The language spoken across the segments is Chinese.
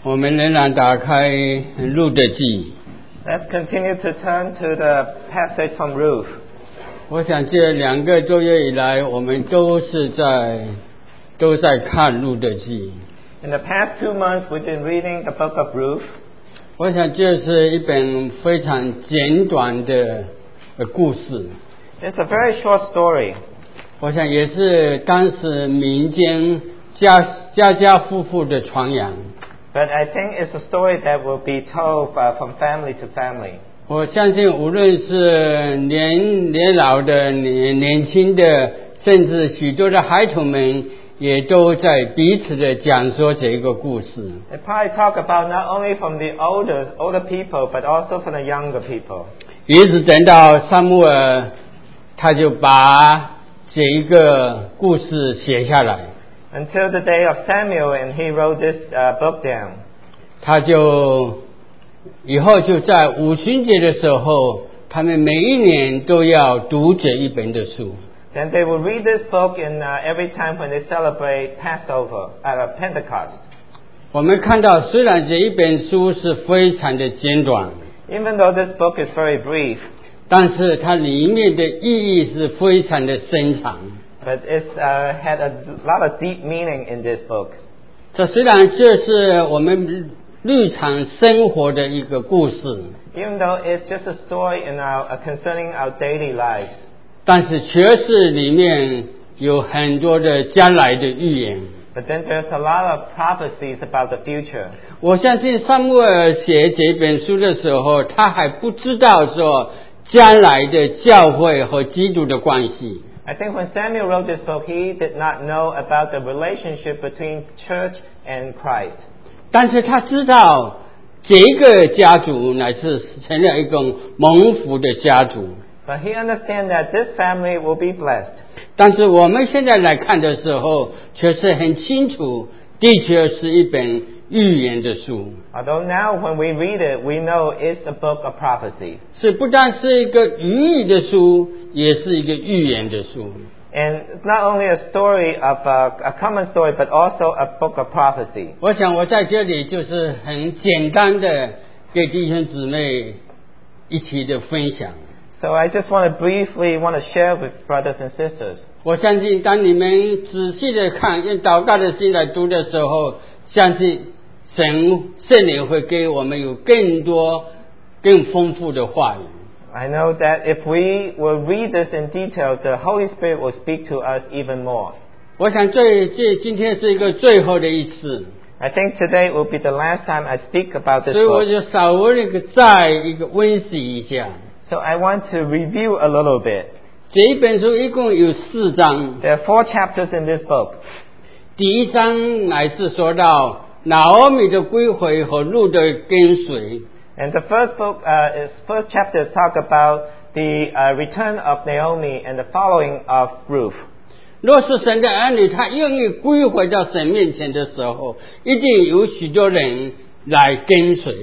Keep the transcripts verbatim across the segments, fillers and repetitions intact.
我们仍然打开路得记。 Let's continue to turn to the passage from Ruth. 我想这两个多月以来，我们都是在都在看路得记。 In the past two months, we've been reading the book of Ruth. 我想这是一本非常简短的故事。 It's a very short story. 我想也是当时民间家家家户户的传扬。 But I think it's a story that will be told uh, from family to family. 我相信无论是年年老的年年轻的，甚至许多的孩童们，也都在彼此的讲说这个故事。 They probably talk about not only from the older older people, but also from the younger people. 一直等到撒母耳，他就把这一个故事写下来。 Until the day of Samuel, and he wrote this uh, book down. 他就以后就在五旬节的时候，他们每一年都要读这一本的书。 Then they will read this book in uh, every time when they celebrate Passover, uh, Pentecost. 我们看到，虽然这一本书是非常的简短， Even though this book is very brief, 但是它里面的意义是非常的深长。 but it's uh, had a lot of deep meaning in this book. 这虽然这是我们日常生活的一个故事， Even though it's just a story in our, uh, concerning our daily lives, 但是确实里面有很多的将来的预言。 but then there's a lot of prophecies about the future. 我相信撒母耳写这本书的时候，他还不知道说将来的教会和基督的关系。 I think when Samuel wrote this book, he did not know about the relationship between church and Christ. 但是他知道这个家族乃是成了一个蒙福的家族。 But he understands that this family will be blessed. 但是我们现在来看的时候，却是很清楚，的确是一本预言的书。 Although now when we read it, we know it's a book of prophecy. 是不但是一个寓意的书，也是一个预言的书。 And it's not only a story of a, a common story, but also a book of prophecy. 我想我在这里就是很简单的给弟兄姊妹一起的分享。 So I just want to briefly want to share with brothers and sisters. 我相信当你们仔细的看，用祷告的心来读的时候，相信神圣灵会给我们有更多更丰富的话语。 I know that if we will read this in detail, the Holy Spirit will speak to us even more. 我想这这今天是一个最后的一次， I think today will be the last time I speak about this 所以我 book. 就稍微那个再一个温习一下。 So I want to review a little bit. 这一本书一共有四章， There are four chapters in this book. 第一章乃是说到拿俄米的归回和路的跟随。 And the first book, uh, is first chapter talk about the uh, return of Naomi and the following of Ruth. 若是神的儿女他愿意归回到神面前的时候，一定有许多人来跟随。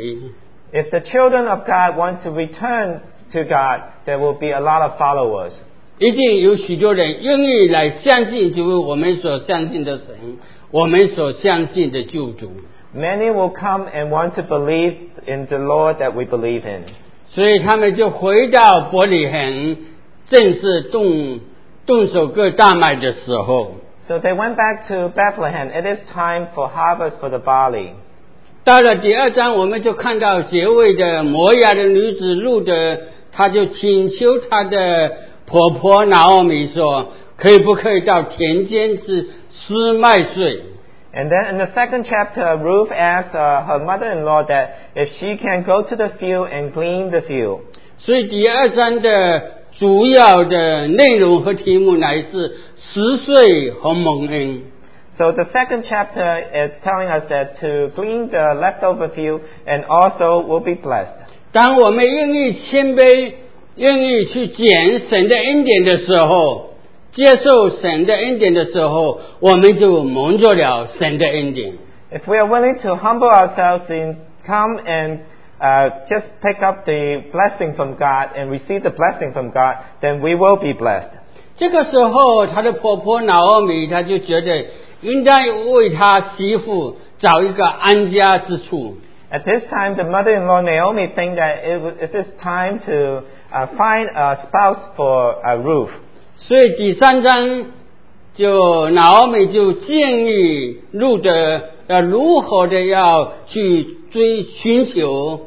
If the children of God want to return to God, there will be a lot of followers. 一定有许多人愿意来相信，就是我们所相信的神，我们所相信的救主。 Many will come and want to believe in the Lord that we believe in. 所以他们就回到伯利恒，正是动动手割大麦的时候。 So they went back to Bethlehem. It is time for harvest for the barley. 到了第二章，我们就看到结尾的摩押的女子路的，她就请求她的婆婆拿俄米说，可以不可以到田间去吃麦穗？ And then in the second chapter, Ruth asked uh, her mother-in-law that if she can go to the field and glean the field. 所以第二章的主要的内容和题目乃是十岁和蒙恩。 So the second chapter is telling us that to glean the leftover field and also will be blessed. 当我们愿意谦卑，愿意去捡神的恩典的时候，接受神的恩典的时候，我们就蒙着了神的恩典。 If we are willing to humble ourselves and come and uh, just pick up the blessing from God and receive the blessing from God, then we will be blessed. 这个时候，她的婆婆拿俄米，她就觉得应该为她媳妇找一个安家之处。 At this time, the mother-in-law Naomi think that it, was, it is time to uh, find a spouse for uh, Ruth. 所以第三章就拿俄米就建议路德要如何的要去追寻求。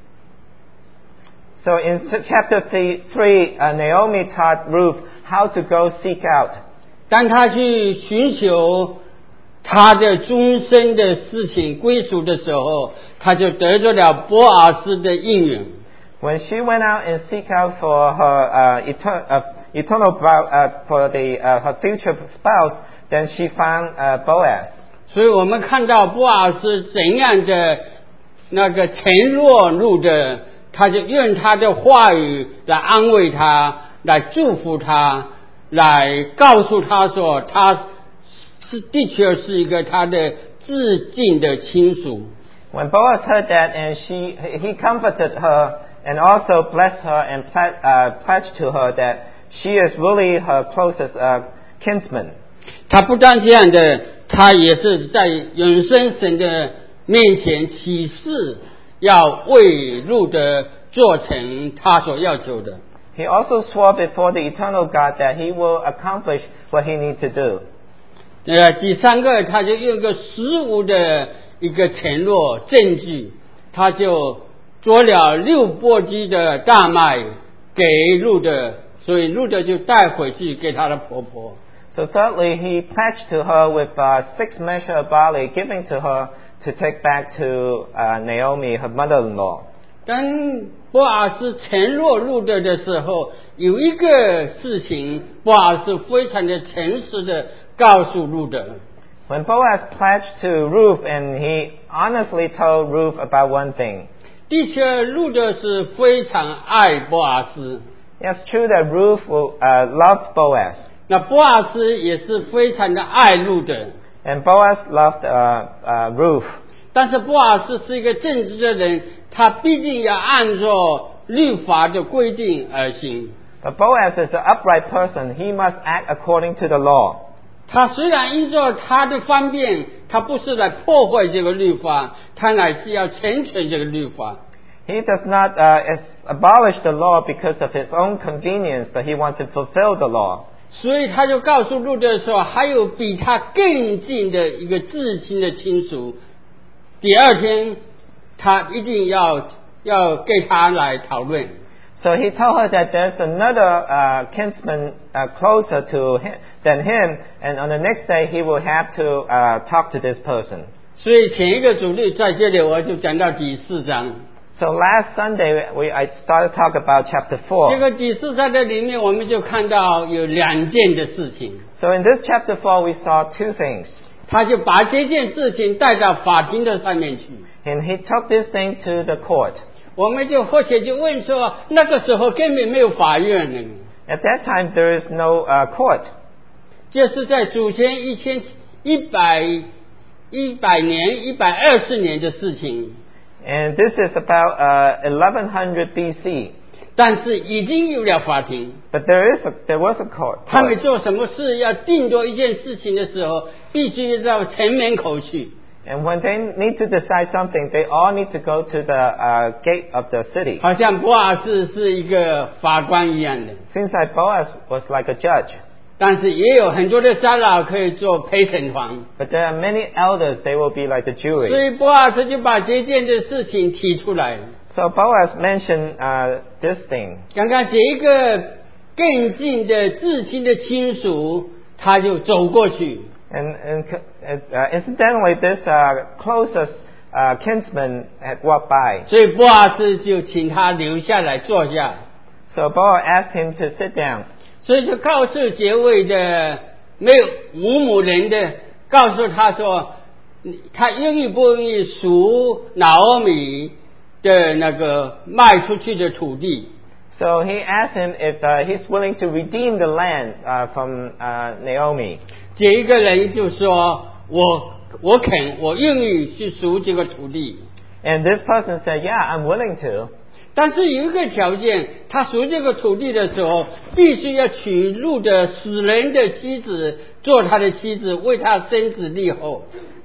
So in chapter three, uh, Naomi taught Ruth how to go seek out. 当他去寻求他的终身的事情归属的时候，他就得着了波阿斯的应允。 When she went out and seek out for her uh, etern- uh, eternal uh, for the uh, her future spouse, then she found uh, Boaz. 所以我们看到波阿斯怎样的那个承诺路的，他就用他的话语来安慰他，来祝福他，来告诉他说他是的确是一个他的至近的亲属。 When Boaz heard that, and she he comforted her and also blessed her and ple- uh, pledged to her that she is really her closest uh, kinsman. 他不但这样的，他也是在永生神的面前起誓，要为路的做成他所要求的。 He also swore before the eternal God that he will accomplish what he needs to do. 呃，第三个，他就用个实物的一个承诺证据，他就做了六簸箕的大麦给路德，所以路德就带回去给他的婆婆。 So thirdly, he pledged to her with uh, six measure of barley, giving to her to take back to uh, Naomi, her mother-in-law. 当波阿斯承诺路德的时候，有一个事情，波阿斯非常的诚实的告诉路德。 When Boaz pledged to Ruth, and he honestly told Ruth about one thing. 的确，路德是非常爱波阿斯， It's true that Ruth will uh, love Boaz, 那波阿斯也是非常的爱路德。 and Boaz loved uh, uh, Ruth. 但是波阿斯是一个正直的人，他必定要按照律法的规定而行。 But Boaz is an upright person. He must act according to the law. 他虽然依照他的方便，他不是来破坏这个律法，他乃是要成全这个律法。 He does not uh, abolish the law because of his own convenience, but he wants to fulfill the law. 所以他就告诉路德说，还有比他更近的一个至亲的亲属，第二天他一定要要给他来讨论。 So he told her that there's another uh, kinsman uh, closer to him than him, and on the next day he will have to uh, talk to this person. 所以前一个主日在这里我就讲到第四章。 So last Sunday we I started to talk about chapter 这 four. 个第四章的里面，我们就看到有两件的事情， So in this chapter four we saw two things, 他就把这件事情带到法庭的上面去。 and he took this thing to the court. 我们就或许就问说，那个时候根本没有法院呢， At that time there is no uh, court. 这是在主前一千一百一百年、一百二十年的事情， And this is about uh, eleven hundred B C. 但是已经有了法庭。 But there is a, there was a court. 他们做什么事要定夺一件事情的时候，必须到城门口去。 And when they need to decide something, they all need to go to the uh, gate of the city. 好像波阿斯是一个法官一样的， Seems like Boaz was like a judge. 但是也有很多的长老可以做陪审团， But there are many elders, they will be like the 所 jury. 以波阿斯就把这件的事情提出来。 So Boaz mentioned uh, this thing. 刚刚这一个更近的至亲的亲属，他就走过去， And, and uh, incidentally, this uh, closest uh, kinsman had walked by. 所以波阿斯就请他留下来坐下， So Boaz asked him to sit down. 所以就告诉这位的没有母母人的，告诉他说，他愿意不愿意赎拿俄米的那个卖出去的土地。 So he asked him if uh, he's willing to redeem the land uh, from uh, Naomi. 这一个人就说，我我肯，我愿意去赎这个土地。 And this person said, yeah, I'm willing to. 但是有一个条件，他赎这个土地的时候，必须要娶路的死人的妻子做他的妻子，为他生子立后。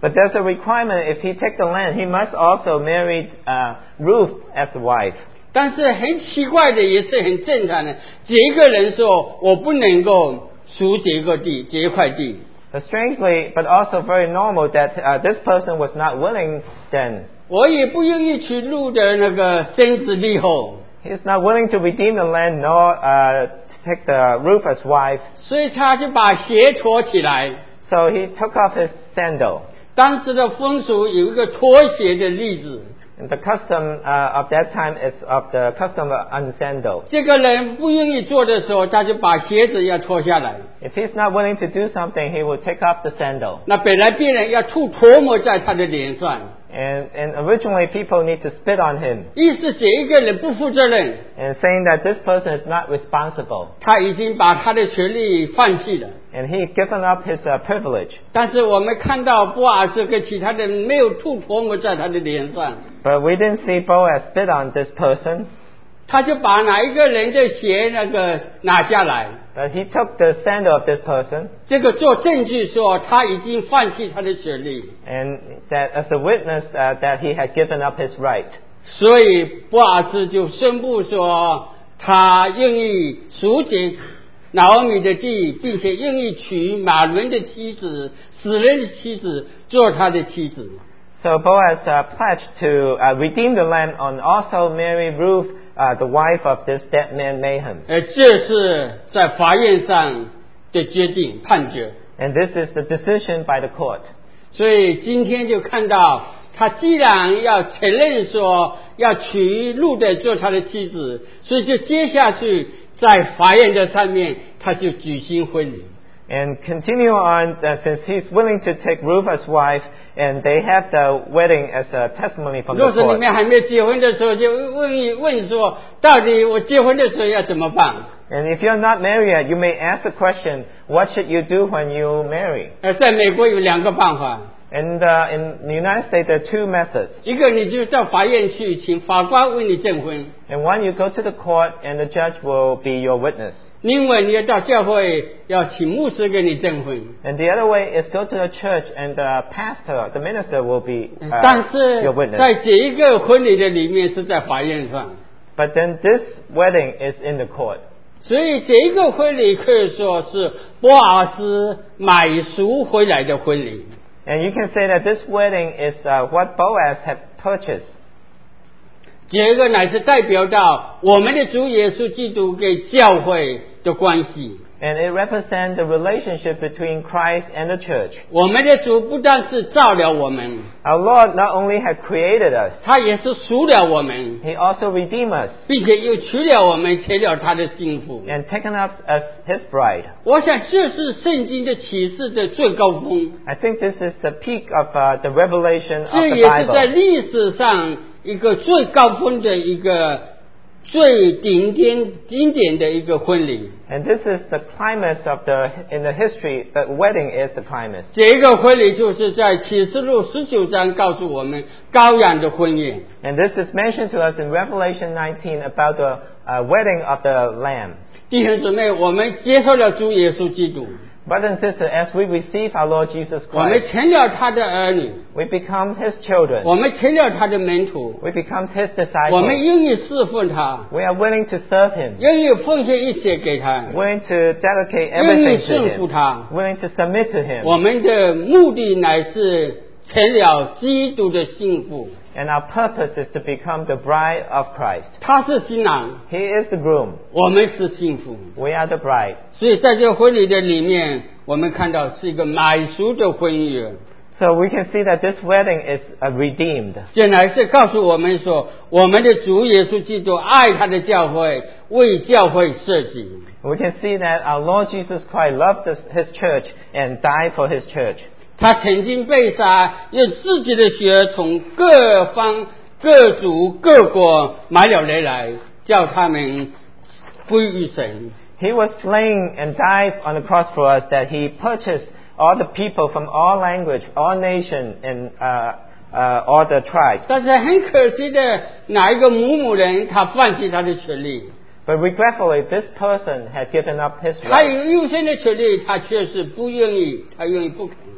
But there's a requirement, if he take the land, he must also marry uh, Ruth as the wife. 但是很奇怪的，也是很正常的。这一个人说：“我不能够赎这个地，这一块地。” But strangely, but also very normal, that uh, this person was not willing then. 我也不愿意去路的那个生子立后。 He is not willing to redeem the land, nor uh, take the Ruth as wife. 所以他就把鞋脱起来。 So he took off his sandal. 当时的风俗有一个脱鞋的例子。 And the custom uh, of that time is of the custom of unsandal. 这个人不愿意做的时候，他就把鞋子要脱下来。 If he's not willing to do something, he will take off the sandal. 那本来别人要吐唾沫在他的脸上。 And, and originally people need to spit on him. 意思这一个人不负责任。 And saying that this person is not responsible. 他已经把他的权利放弃了。 And he given up his uh, privilege. 但是我们看到波阿斯跟其他人没有吐唾沫在他的脸上。 But we didn't see Boaz spit on this person. 他就把哪一个人的鞋那个拿下来。 But he took the sandal of this person. 这个做证据说他已经放弃他的权利。 And that as a witness uh, that he had given up his right. 所以波阿斯就宣布说，他愿意赎解拿俄米的地，并且愿意娶马伦的妻子、死人的妻子做他的妻子。 So Boaz uh, pledged to uh, redeem the land and also marry Ruth, uh, the wife of this dead man Nahum. 而这是在法院上的决定判决。 And this is the decision by the court. 所以今天就看到，他既然要承认说要娶路德做他的妻子，所以就接下去在法院的上面，他就举行婚礼。 And continue on, uh, since he's willing to take Ruth as wife, and they have the wedding as a testimony from the 若是你 court. 们还没有结婚的时候，就问问说，到底我结婚的时候要怎么办？ And if you're not married yet, you may ask the question, what should you do when you marry? 呃，在美国有两个办法， And uh, in the United States, there are two methods. 一个你就到法院去，请法官为你证婚； And one, you go to the court, and the judge will be your witness. 另外你要到教会，要请牧师给你证婚。 And the other way is go to the church, and the pastor, the minister, will be 但 uh, 是 your witness. 在这一个婚礼的里面是在法院上， But then this wedding is in the court. 所以这一个婚礼可以说是波阿斯买赎回来的婚礼。 And you can say that this wedding is uh, what Boaz had purchased. 这个乃是代表到我们的主耶稣基督跟教会的关系。 And it represents the relationship between Christ and the church. 我们的主不但是造了我们， Our Lord not only had created us, 他也是赎了我们， He also redeemed us 并且又娶了我们，成了他的幸福。 and taken us as His bride. 我想这是圣经的启示的最高峰， I think this is the peak of uh, the revelation of 这 the 也是在 Bible. 历史上一个最高峰的一个最顶点经典的一个婚礼。 And this is the climax of the, in the history, the wedding is the climax. 这个婚礼就是在启示录十九章告诉我们羔羊的婚宴。 And this is mentioned to us in Revelation nineteen about the uh, wedding of the Lamb. 弟兄姊妹，我们接受了主耶稣基督， Brothers and sisters, as we receive our Lord Jesus 我们 Christ, 成了他的儿女， we become His children. 我们成了他的门徒， We become His 我们 disciples. 愿意侍奉他， We are willing to serve Him, 愿意奉献一切给他， willing to dedicate 愿意 everything 顺 to 服 Him, 他。 willing to submit to Him. 我们的目的乃是成了基督的幸福。 And our purpose is to become the bride of Christ. 他是新郎， He is the groom. 我们是幸福。 We are the bride. 所以在这个婚礼的里面，我们看到是一个买赎的婚约。 So we can see that this wedding is uh, redeemed. 这乃是告诉我们说，我们的主耶稣基督爱他的教会，为教会设计。 We can see that our Lord Jesus Christ loved his, his church and died for His church. 他曾经被杀，用自己的血从各方、各族、各国买了人来，叫他们归于神。 He was slain and died on the cross for us, that He purchased all the people from all language, all nation, and uh, uh, all the tribes. 但是很可惜的，哪一个母母人他放弃他的权利， But regretfully, this person had given up his 他 right. 有优先的权利，他却是不愿意，他愿意不肯。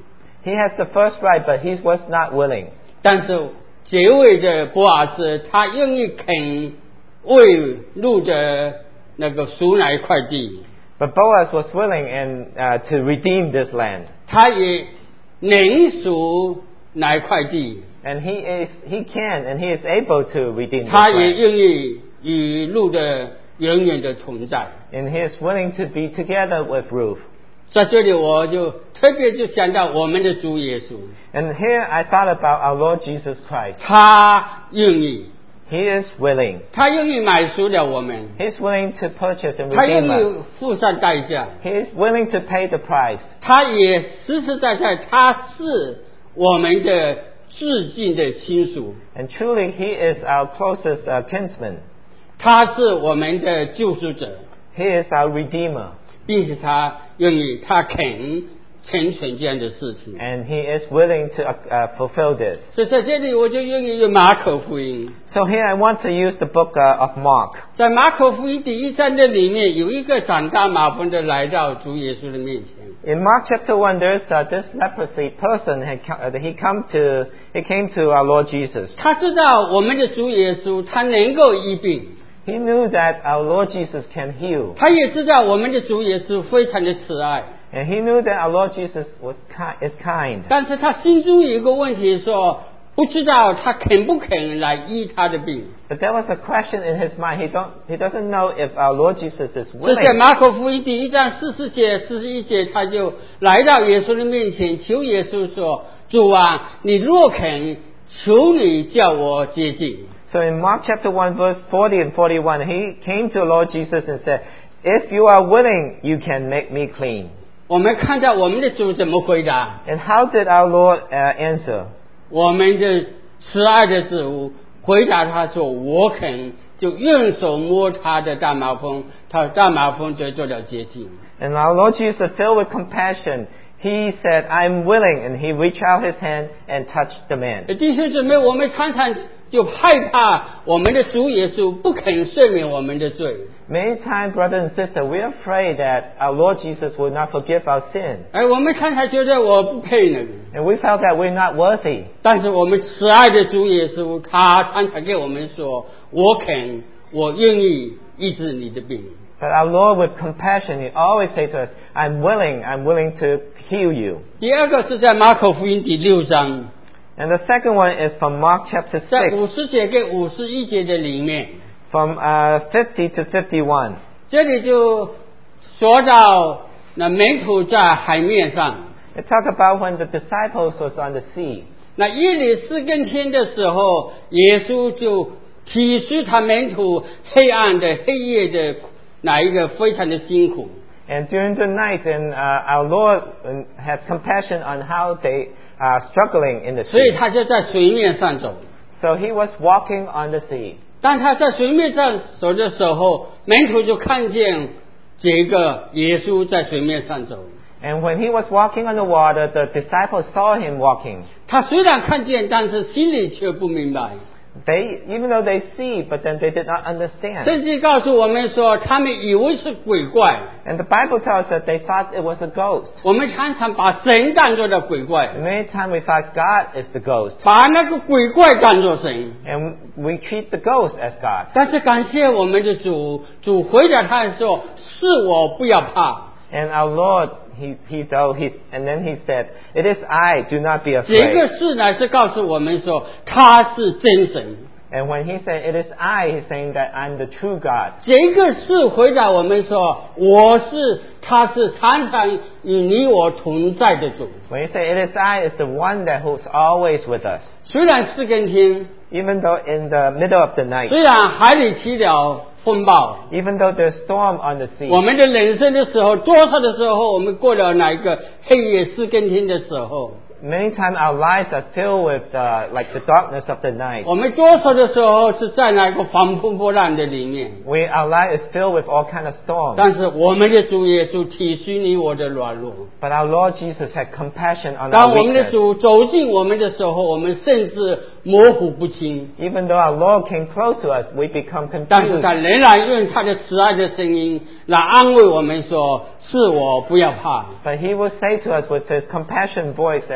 He has the first right, but he was not willing. 但是结尾的波阿斯，他愿意肯为路的那个赎那一块地， But Boaz was willing and uh, to redeem this land. 他也能赎那一块地， And he is, he can, and he is able to redeem this 他也 land. 愿意与路的永远的同在。 And he is willing to be together with Ruth. 在这里我就特别就想到我们的主耶稣， And here I thought about our Lord Jesus Christ. 他愿意， He is willing. 他愿意买赎了我们， He is willing to purchase and 他愿 redeem us. 意付上代价， He is willing to pay the price. 他也实实在在，他是我们的至近的亲属， And truly, he is our closest uh, kinsman. 他是我们的救赎者， He is our redeemer. 并且他愿意，他肯成全这样的事情。 And he is willing to uh, uh, fulfill this. 所以在这里我就愿意用马可福音， So here I want to use the book uh, of Mark. 在马可福音第一章的里面，有一个长大麻风的来到主耶稣的面前。 In Mark chapter one, there's uh, this leprosy person had come, uh, he come to he came to our Lord Jesus. 他知道我们的主耶稣他能够医病， He knew that our Lord Jesus can heal, 他也知道我们的主耶稣非常的慈爱， and he knew that our Lord Jesus was ki- is kind. 但是他心中有一个问题说，不知道他肯不肯来医他的病。 But there was a question in his mind. He don't he doesn't know if our Lord Jesus is 所以在 willing. 马可福音第一章四十节、四十一节，他就来到耶稣的面前，求耶稣说：“主啊，你若肯，求你叫我洁净。” So in Mark chapter one, verse forty and forty-one, he came to Lord Jesus and said, "If you are willing, you can make me clean." 我们看到我们的主怎么回答？ And how did our Lord uh, answer? 我们的慈爱的主回答他说：“我肯。”就用手摸他的大麻风，他大麻风就做了洁净。 And our Lord Jesus, filled with compassion, he said, "I'm willing," and he reached out his hand and touched the man. 弟兄姊妹，我们常常就害怕我们的主耶稣不肯赦免我们的罪。 Many times, brother and sister, we're afraid that our Lord Jesus will not forgive our sin. 而我们常常觉得我不配呢， And we felt that we're not worthy. 但是我们慈爱的主耶稣，他常常给我们说：“我肯，我愿意医治你的病。” But our Lord, with compassion, he always says to us, "I'm willing, I'm willing to heal you." 第二个是在马可福音第六章， And the second one is from Mark chapter 在 six, 五十节跟五十一节的里面， from uh, fifty to fifty-one. 这里就说到那门徒在海面上， It talks about when the disciples was on the sea. 那夜里四更天的时候，耶稣就体恤他门徒黑暗的黑夜的那一个非常的辛苦。 And during the night, and uh, our Lord uh, had compassion on how they are struggling in the 所以 sea. 他就在水面上走。 So he was walking on the sea. 当他在水面上走的时候，门徒就看见这个耶稣在水面上走。 And when he was walking on the water, the disciples saw him walking. 他虽然看见，但是心里却不明白。 They, even though they see, but then they did not understand. 圣经告诉我们说，他们以为是鬼怪。 And the Bible tells us that they thought it was a ghost. 我们常常把神当作了鬼怪， And many times we thought God is the ghost. 把那个鬼怪当作神。 And we treat the ghost as God. 但是感谢我们的主，主回答他说：“是我，不要怕。 And our Lord, he, he told, he, and then he said, "It is I, do not be ” 这个 afraid." 事乃是告诉我们说，他是真神。 And when he said, "It is I," he's saying that I'm the true God. 这个事回答我们说，我是，他是常常与你我同在的主。 When he said, "It is I," is the one that who's always with us. 虽然四更天， Even though in the middle of the night, 虽然海里起了风暴， even though there's storm on the sea, 我们的人生的时候，多少的时候，我们过了哪一个黑夜四更天的时候， many times our lives are filled with uh, like the darkness of the night. 我们多少的时候是在那个防风波浪的里面。 We, our life is filled with all kind of storms. 但是我们的主耶稣体恤你我的软弱。 But our Lord Jesus had compassion on 当 our 我们的 weakness. 主走近我们的时候，我们甚至模糊不清。 Even though our Lord came close to us, we become 但是 confused. 他仍然用他的慈爱的声音来安慰我们说：“是我，不要怕。 But he will say to us with his compassion voice that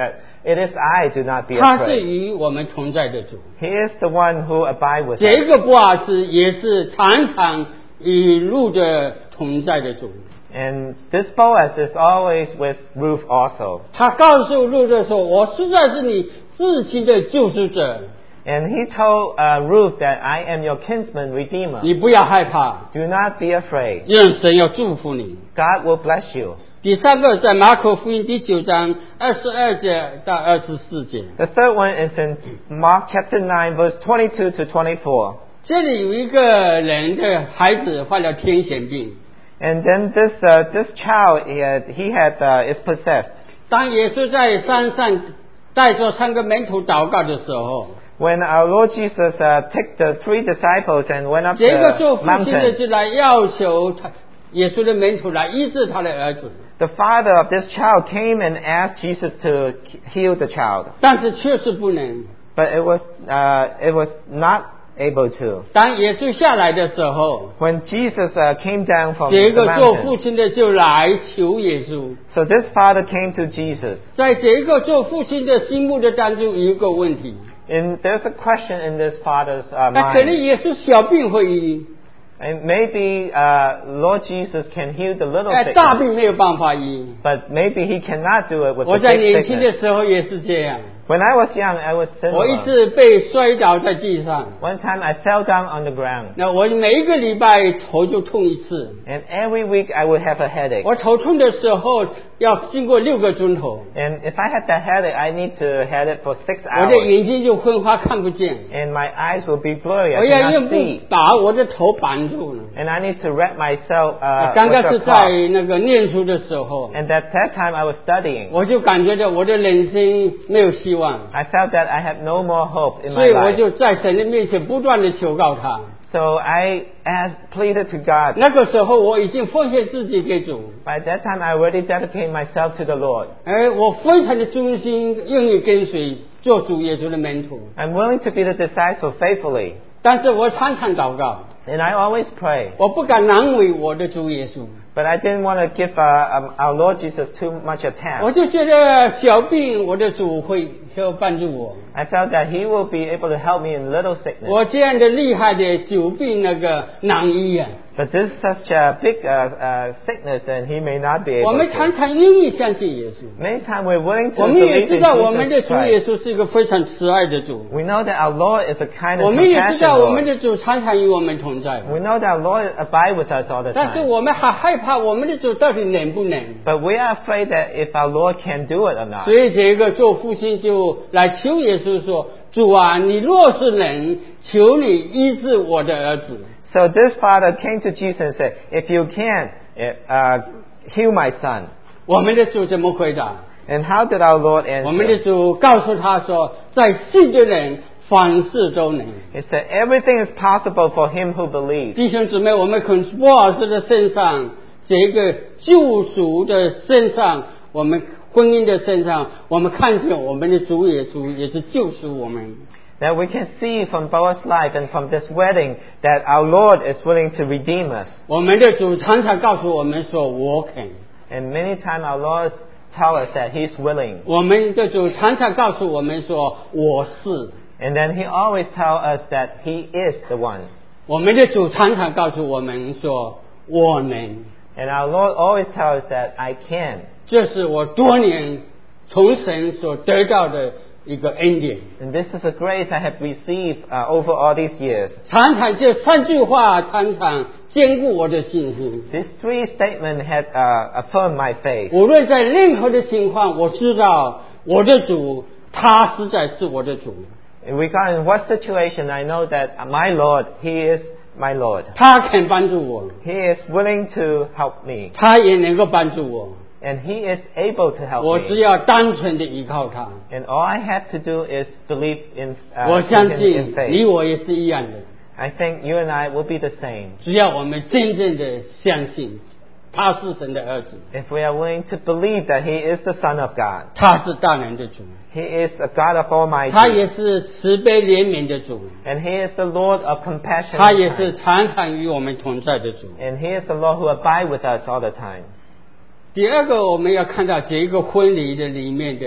It is I, do not be 他是 afraid. 与我们同在的主。 He is the one who abides with 这 us. 个波阿斯也是常常与路的同在的主。 And this Boaz is always with Ruth also. 他告诉路的说：“我实在是你至亲的救赎者， And he told uh, Ruth that I am your kinsman redeemer. 你不要害怕， Do not be afraid. 愿神要祝福你。” God will bless you. 第三个在马可福音第九章二十二节到二十四节， The third one is in Mark chapter nine, verse twenty-two to twenty-four. 这里有一个人的孩子患了天癣病。 And then this uh, this child he had, he had uh, is possessed. 当耶稣在山上带着三个门徒祷告的时候， When our Lord Jesus uh, took the three disciples and went up 这个做 the 父亲的 mountain, 就来要求他耶稣的门徒来医治他的儿子， the father of this child came and asked Jesus to heal the child. 但是确实不能。 But it was uh, it was not able to. 当耶稣下来的时候， When Jesus uh, came down from 这 the 个做父 mountain, 亲的就来求耶稣。 so this father came to Jesus. 在这个做父亲的心目的当中有一个问题， And there's a question in this father's uh, 那可能 mind. 耶稣小病会医， And maybe uh, Lord Jesus can heal the little 哎，大 sickness, 病没有办法医。 but maybe he cannot do it with 我 the 在 big 年轻的 sickness. 时候也是这样， When I was young, I was 我一 similar. 次被摔倒在地上， One time I fell down on the ground. 那我每一个礼拜头就痛一次。 And every week I would have a headache. 我头痛的时候要经过六个钟头， And if I had that headache, I need to have it for six 我的 hours. 眼睛就昏花看不见， And my eyes will be blurry. 我 I 要 cannot 用布 see. 把我的头绑住了。 And I need to wrap myself uh, 刚刚 with 是 a 在 cloth. 那个念书的时候， And at that time I was studying. 我就感觉到我的人生没有希望， I felt that I had no more hope in 所 my 以我 life. 就在神的面前不断的求告他。 So I asked, pleaded to God. 那个时候我已经奉献自己给主， By that time I already dedicated myself to the Lord. 而我非常的忠心，愿意跟随做主耶稣的门徒。 I'm willing to be the disciple faithfully. 但是我常常祷告， And I always pray. 我不敢难为我的主耶稣。 But I didn't want to give uh, um, our Lord Jesus too much a 我 task. 就觉得小病，我的主会会帮助我。 I felt that He will be able to help me in little sickness. 我这样的厉害的久病那个难医啊！ But this is such a big uh, uh, sickness, and He may not be 我 able 们常 to. 常愿意相信耶稣， Many times we're willing to 我们也 believe 知 in 道我们的 Jesus 主耶 Christ. 稣是一个非常慈爱的主， We know that our Lord is a kind 我 and 们也知 compassionate 道我们 Lord. 的主常常与我们同在。 We know that our Lord abides with us all the 但是 time. 我们还害怕我们的主到底能不能？ But we are afraid that if our Lord can do it or not. 所以这个做父亲就来求耶稣说：“主啊，你若是能，求你医治我的儿子。” So this father came to Jesus and said, if you can, uh, heal my son. 我们的主怎么回答？ And how did our Lord 我们的 answer? 主告诉他说：“在信的人凡事都能。” He said, everything is possible for him who believes. 弟兄姊妹，我们从波尔斯的身上，这个救赎的身上，我们婚姻的身上，我们看见我们的主耶稣也是救赎我们。 That we can see from Boaz's life and from this wedding that our Lord is willing to redeem us. 我们的主常常告诉我们说：“我肯。” And many times our Lord tells us that He's willing. 我们的主常常告诉我们说：“我是。” And then He always tells us that He is the one. 我们的主常常告诉我们说：“我能。” And our Lord always tells us that I can. 这是我多年从神所得到的一个恩典。 And this is a grace I have received uh, over all these years. 常常这三句话常常坚固我的信心。 These three statements had uh, affirmed my faith. 无论在任何的情况，我知道我的主，他实在是我的主。 Regarding what situation, I know that my Lord, He is my Lord. 他肯帮助我， He is willing to help me. 他也能够帮助我。 And He is able to help 我只 me. 要单纯的依靠他。 And all I have to do is believe in, 我 uh, 相 in, 信 in 你 faith. 我也是一样的。 I think you and I will be the same. 只要我们真正的相信他是神的儿子， If we are willing to believe that He is the Son of God. 他是大能的主， He is a God of 他也 Almighty. 是慈悲怜悯的主， And He is the Lord of compassion. 他 and 也是 kind. 常常与我们同在的主。 And He is the Lord who abides with us all the time. 第二个，我们要看到这一个婚礼的里面的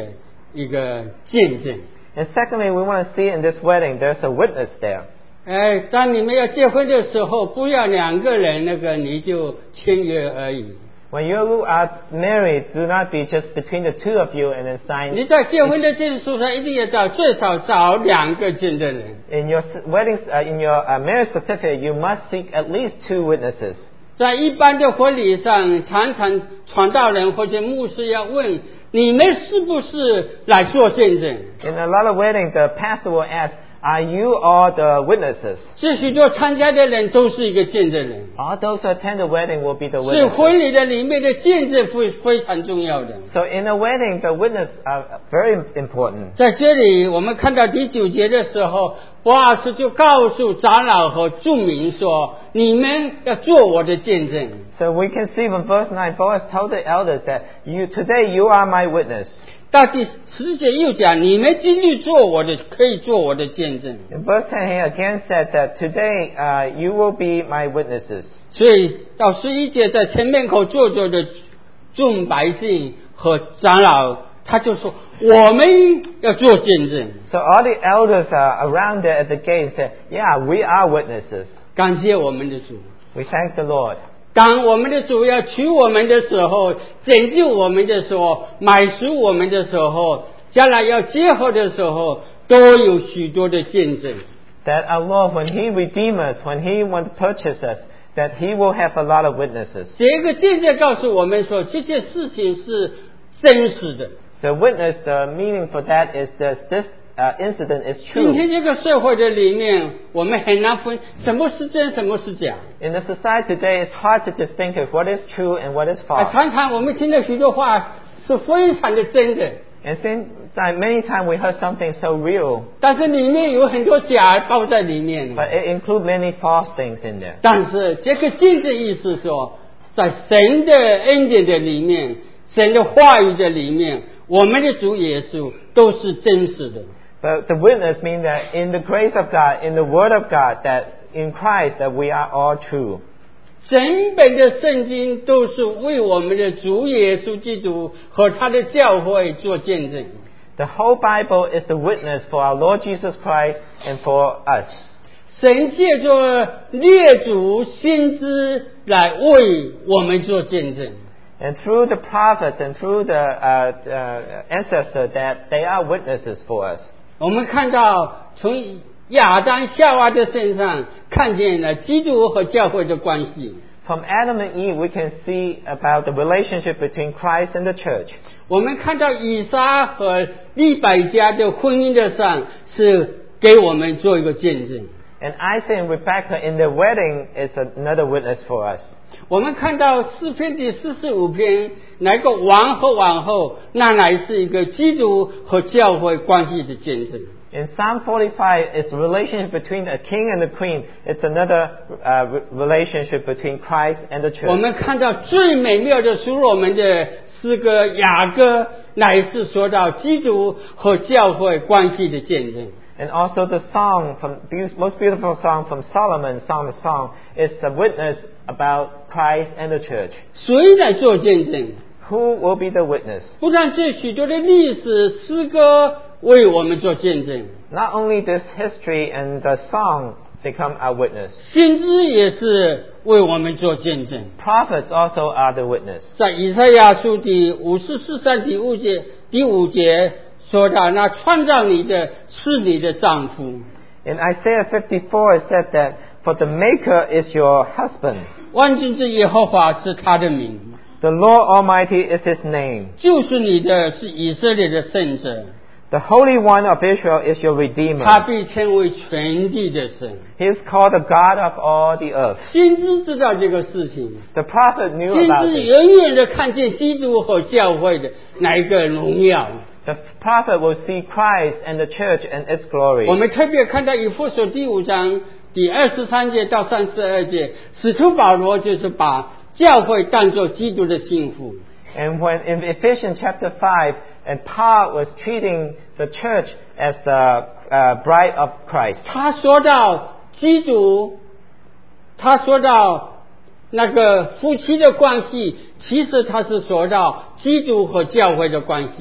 一个见证。 And secondly, we want to see in this wedding, there's a witness there. 哎，当你们要结婚的时候，不要两个人那个你就签约而已。 When you are married, do not be just between the two of you and then sign. 你在结婚的证书上一定要找最少找两个见证人。 In your wedding, uh, in your uh, marriage certificate, you must seek at least two witnesses. 在一般的婚礼上，常常传道人或者牧师要问你们是不是来做见证。 In a lot of weddings, the pastor will ask, "Are you all the witnesses?" 这许多参加的人都是一个见证人。 All those who attend the wedding will be the 所以 witnesses. 婚礼的里面的见证非非常重要的。 So in a wedding, the witness are very important. 在这里，我们看到第九节的时候，波阿斯就告诉长老和众民说：“你们要做我的见证。” So we can see from verse nine, Boaz told the elders that you today you are my witness. 到第十节又讲，你们今日做我的，可以做我的见证。 In verse ten, he again said that today uh, you will be my witnesses. 所以到十一节，在前面口坐着的众百姓和长老，他就说：“我们要做见证。” So all the elders are around there at the gate and said, "Yeah, we are witnesses." 感谢我们的主。 We thank the Lord. 当我们的主要娶我们的时候，拯救我们的时候，买赎我们的时候，将来要结合的时候，都有许多的见证。 That our Lord, when He redeem us, when He want to purchase us, that He will have a lot of witnesses. 这个见证告诉我们说，这件事情是真实的。 The witness, the meaning for that is that this uh, incident is 今 true. 天这个社会的里面，我们很难分什么是真，什么是假。 In the society today, it's hard to distinguish what is true and what is 啊， false. 常常我们听到许多话是非常的真的， And since uh, many times we heard something so real, 但是里面有很多假包在里面。 but it includes many false things in there. 但是这个见证意思说，在神的恩典的里面，神的话语的里面，我们的主耶稣都是真实的。 But the witness means that in the grace of God, in the Word of God, that in Christ that we are all true. 整本的圣经都是为我们的主耶稣基督和他的教会做见证。 The whole Bible is the witness for our Lord Jesus Christ and for us. 神借着列祖先知来为我们做见证。 And through the prophets and through the uh, uh, ancestors, that they are witnesses for us. 我们看到从亚当夏娃的身上看见了基督和教会的关系。 From Adam and Eve, we can see about the relationship between Christ and the church. 我们看到以撒和利百加的婚姻的上是给我们做一个见证。 And Isaac and Rebekah in their wedding is another witness for us. 我们看到诗篇第四十五篇，那个王和王后，那乃是一个基督和教会关系的见证。 In Psalm forty-five, it's a relationship between a king and a queen. It's another uh, re- relationship between Christ and the 我 church. 们看到最美妙的所罗门的诗歌雅歌，乃是说到基督和教会关系的见证。 And also the song, from the most beautiful song from Solomon, Song of Song, is a witness about Christ and the church. 谁来做见证？ Who will be the witness? 不但这许多的历史诗歌为我们做见证， Not only this history and the song become our witness. 先知也是为我们做见证。 Prophets also are the witness. 在以赛亚书第五十四章第五节第五节说到，那创造你的是你的丈夫， In Isaiah fifty-four, it said that, "For the Maker is your husband. 万军之耶和华是他的名， The Lord Almighty is His name. 救赎你的是以色列的圣者， The Holy One of Israel is your Redeemer. 他被称为全地的神。 He is called the God of all the earth." 先知知道这个事情， The prophet knew 先 about 知 it. 远远的看见基督和教会的那一个荣耀。 The prophet will see Christ and the church and its glory. 我们特别看到以弗所第五章第二十三节到三十二节，使徒保罗就是把教会当作基督的幸福。 And when in Ephesians chapter five, and Paul was treating the church as the uh, bride of Christ. 他说到基督，他说到那个夫妻的关系，其实他是说到基督和教会的关系。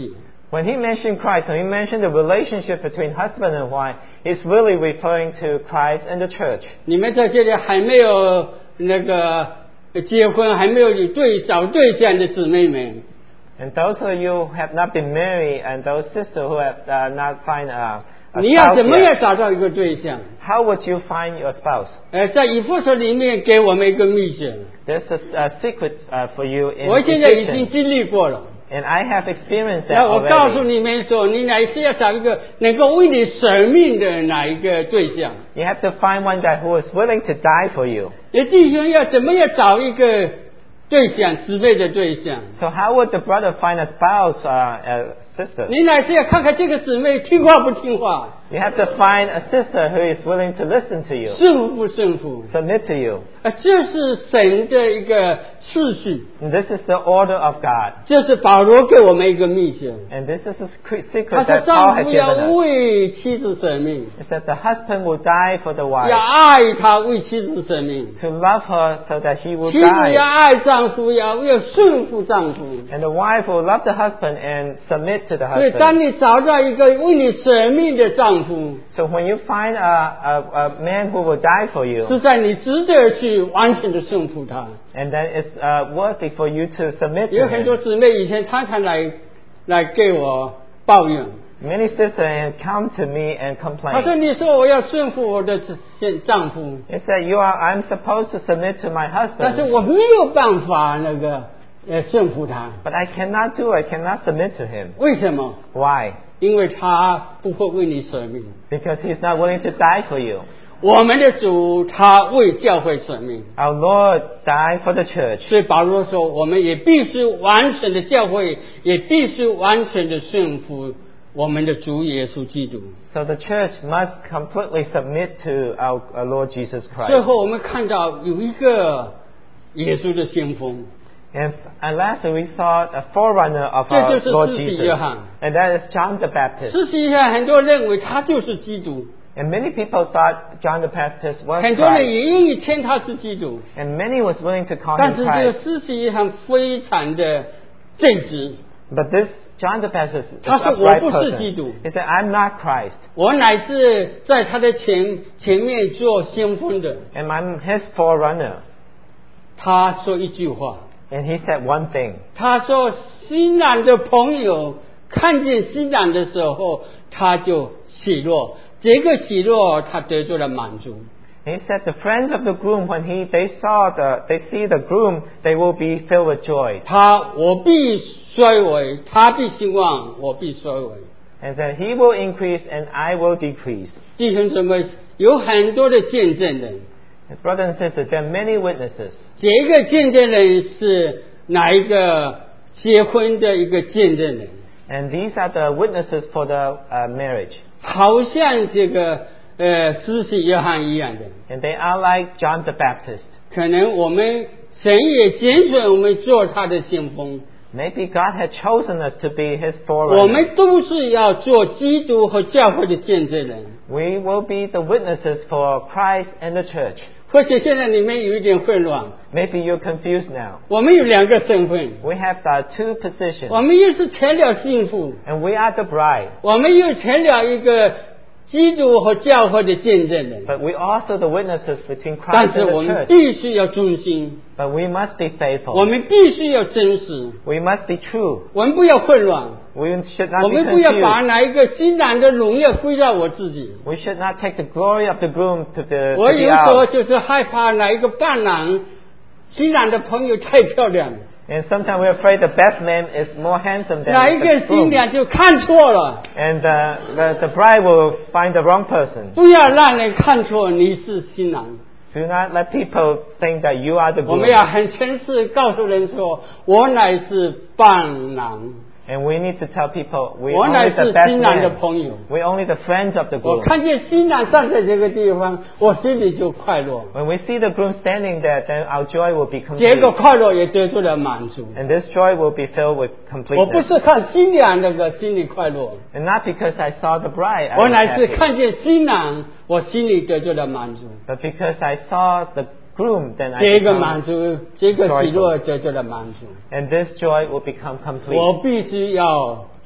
When he mentioned Christ, when he mentioned the relationship between husband and wife, he's really referring to Christ and the church. 你们在这里还没有那个结婚，还没有对找对象的姊妹们， And those of you who have not been married and those sisters who have uh, not find a, a 你要 spouse 怎么 yet, 样找到一个对象？ how would you find your spouse? 呃，在以弗所里面给我们一个秘诀， There's a, a secret uh, for you in 我现在已经 Ephesians, 经历过了。 and I have experienced that 那我告诉 already. 你们说，你乃是要找一个能够为你舍命的哪一个对象？ You have to find one that who is willing to die for you. 你弟兄要怎么样找一个对象，姊妹的对象？ So how would the brother find a spouse, uh, a sister? 你乃是要看看这个姊妹听话不听话， You have to find a sister who is willing to listen to you, 顺服不顺服？ submit to you. 啊，这是神的一个次序， And this is the order of God. 这是保罗给我们一个秘诀。 And this is a secret 他 secret 说， that Paul 丈 had 夫 given 要 us. 为妻子舍命， It's that the husband will die for the 要 wife, 爱她为妻子舍命， to love her so that she will 妻子要 die. 爱丈夫，要要顺服丈夫。 And the wife will love the husband and submit to the 所以，当 husband. 你找到一个为你舍命的丈夫， So when you find a, a, a man who will die for you, 是在你值得去完全的顺服他。 and then it's uh, worthy for you to submit 有 to 很多 him. 姊妹以前常常来来给我抱怨， Many sisters have come to me and 她说：“ complain. 你说我要顺服我的现丈夫， It's that you are, I'm supposed to submit to my 但是 husband, 我没有办法那个呃顺服他， but I cannot do, I cannot submit to him. 为什么？ Why? 因为他不会为你舍命。 Because he's not willing to die for you. 我们的主他为教会舍命， Our Lord died for the church. 所以保罗说，我们也必须完全的教会，也必须完全的顺服我们的主耶稣基督。 So the church must completely submit to our, our Lord Jesus 最 Christ. 后我们看到有一个耶稣的先锋， And, and lastly, we saw a forerunner of 这 our 就是 Lord 施洗 Jesus. 约翰。 And that is John the Baptist. 实际上很多人认为他就是基督， And many people thought John the Baptist was 很多人 Christ. 也愿意称他是基督， And many was willing to call 但 him 是这个 Christ. 施洗约翰非常的正直。 But this John the Baptist is 他 an 说：“我 upright 不是基 person. 督， He said, I'm not Christ. 我乃是在他的前前面做先锋的。 And I'm his forerunner. ” 他说一句话， And he said one thing. 他说：“新郎的朋友看见新郎的时候，他就喜乐。这个喜乐，他得到了满足。 He said the friends of the groom, when he they saw the they see the groom, they will be filled with joy. 他我必衰微，他必兴旺，我必衰微。 And that he will increase and I will decrease. 弟兄姊妹，有很多的见证人， And brothers and sisters, there are many witnesses. 这个见证人是哪一个结婚的一个见证人？ And these are the witnesses for the uh, marriage. 好像这个呃施洗约翰一样的。 And they are like John the Baptist. 可能我们神也拣选我们做他的先锋， Maybe God had chosen us to be his 我 forerunner. 们都是要做基督和教会的见证人。 We will be the witnesses for Christ and the church. 或许现在你们有一点混乱， Maybe you're confused now. 我们有两个身份， We have uh, two positions. 我们又是成了幸福， And we are the bride. 我们又成了一个基督和教会的见证人。 But we also the witnesses between 但 Christ 是 and 我 the 们 church. 必须要忠心， But we must be 我 faithful. 们必须要真实， We must be true. 我们不要混乱， We should 我 not be 们不要把 confused. 哪一个新郎的荣耀归到我自己。 We should not take the glory of the groom to the, 我 to the 有时候 out. 就是害怕哪一个伴郎、新郎的朋友太漂亮了， And sometimes we're afraid the best man is more handsome than 哪一 the 个新 groom. 娘就看错了。 And uh, the, the bride will find the wrong person. 不要让人看错你是新郎。 Do not let people think that you are the 我 groom. 们要很诚实告诉人说，我乃是伴郎， And we need to tell people we 我 only 乃 the 是 best 新郎的 man. 朋友。 We only the friends of the 我 groom. 看见新郎站在这个地方，我心里就快乐， When we see the groom standing there, then our joy will be 这 complete. 个快乐也得到了满足。 And this joy will be filled with 我不 completeness. 是看新娘那个心里快乐， And not because I saw the bride, I 我 was 乃是 happy. 看见新郎，我心里得到了满足。 But because I saw the groom, then I 这个 become, 满足，这个喜乐得到了满足。 and this joy will become complete. 我必须要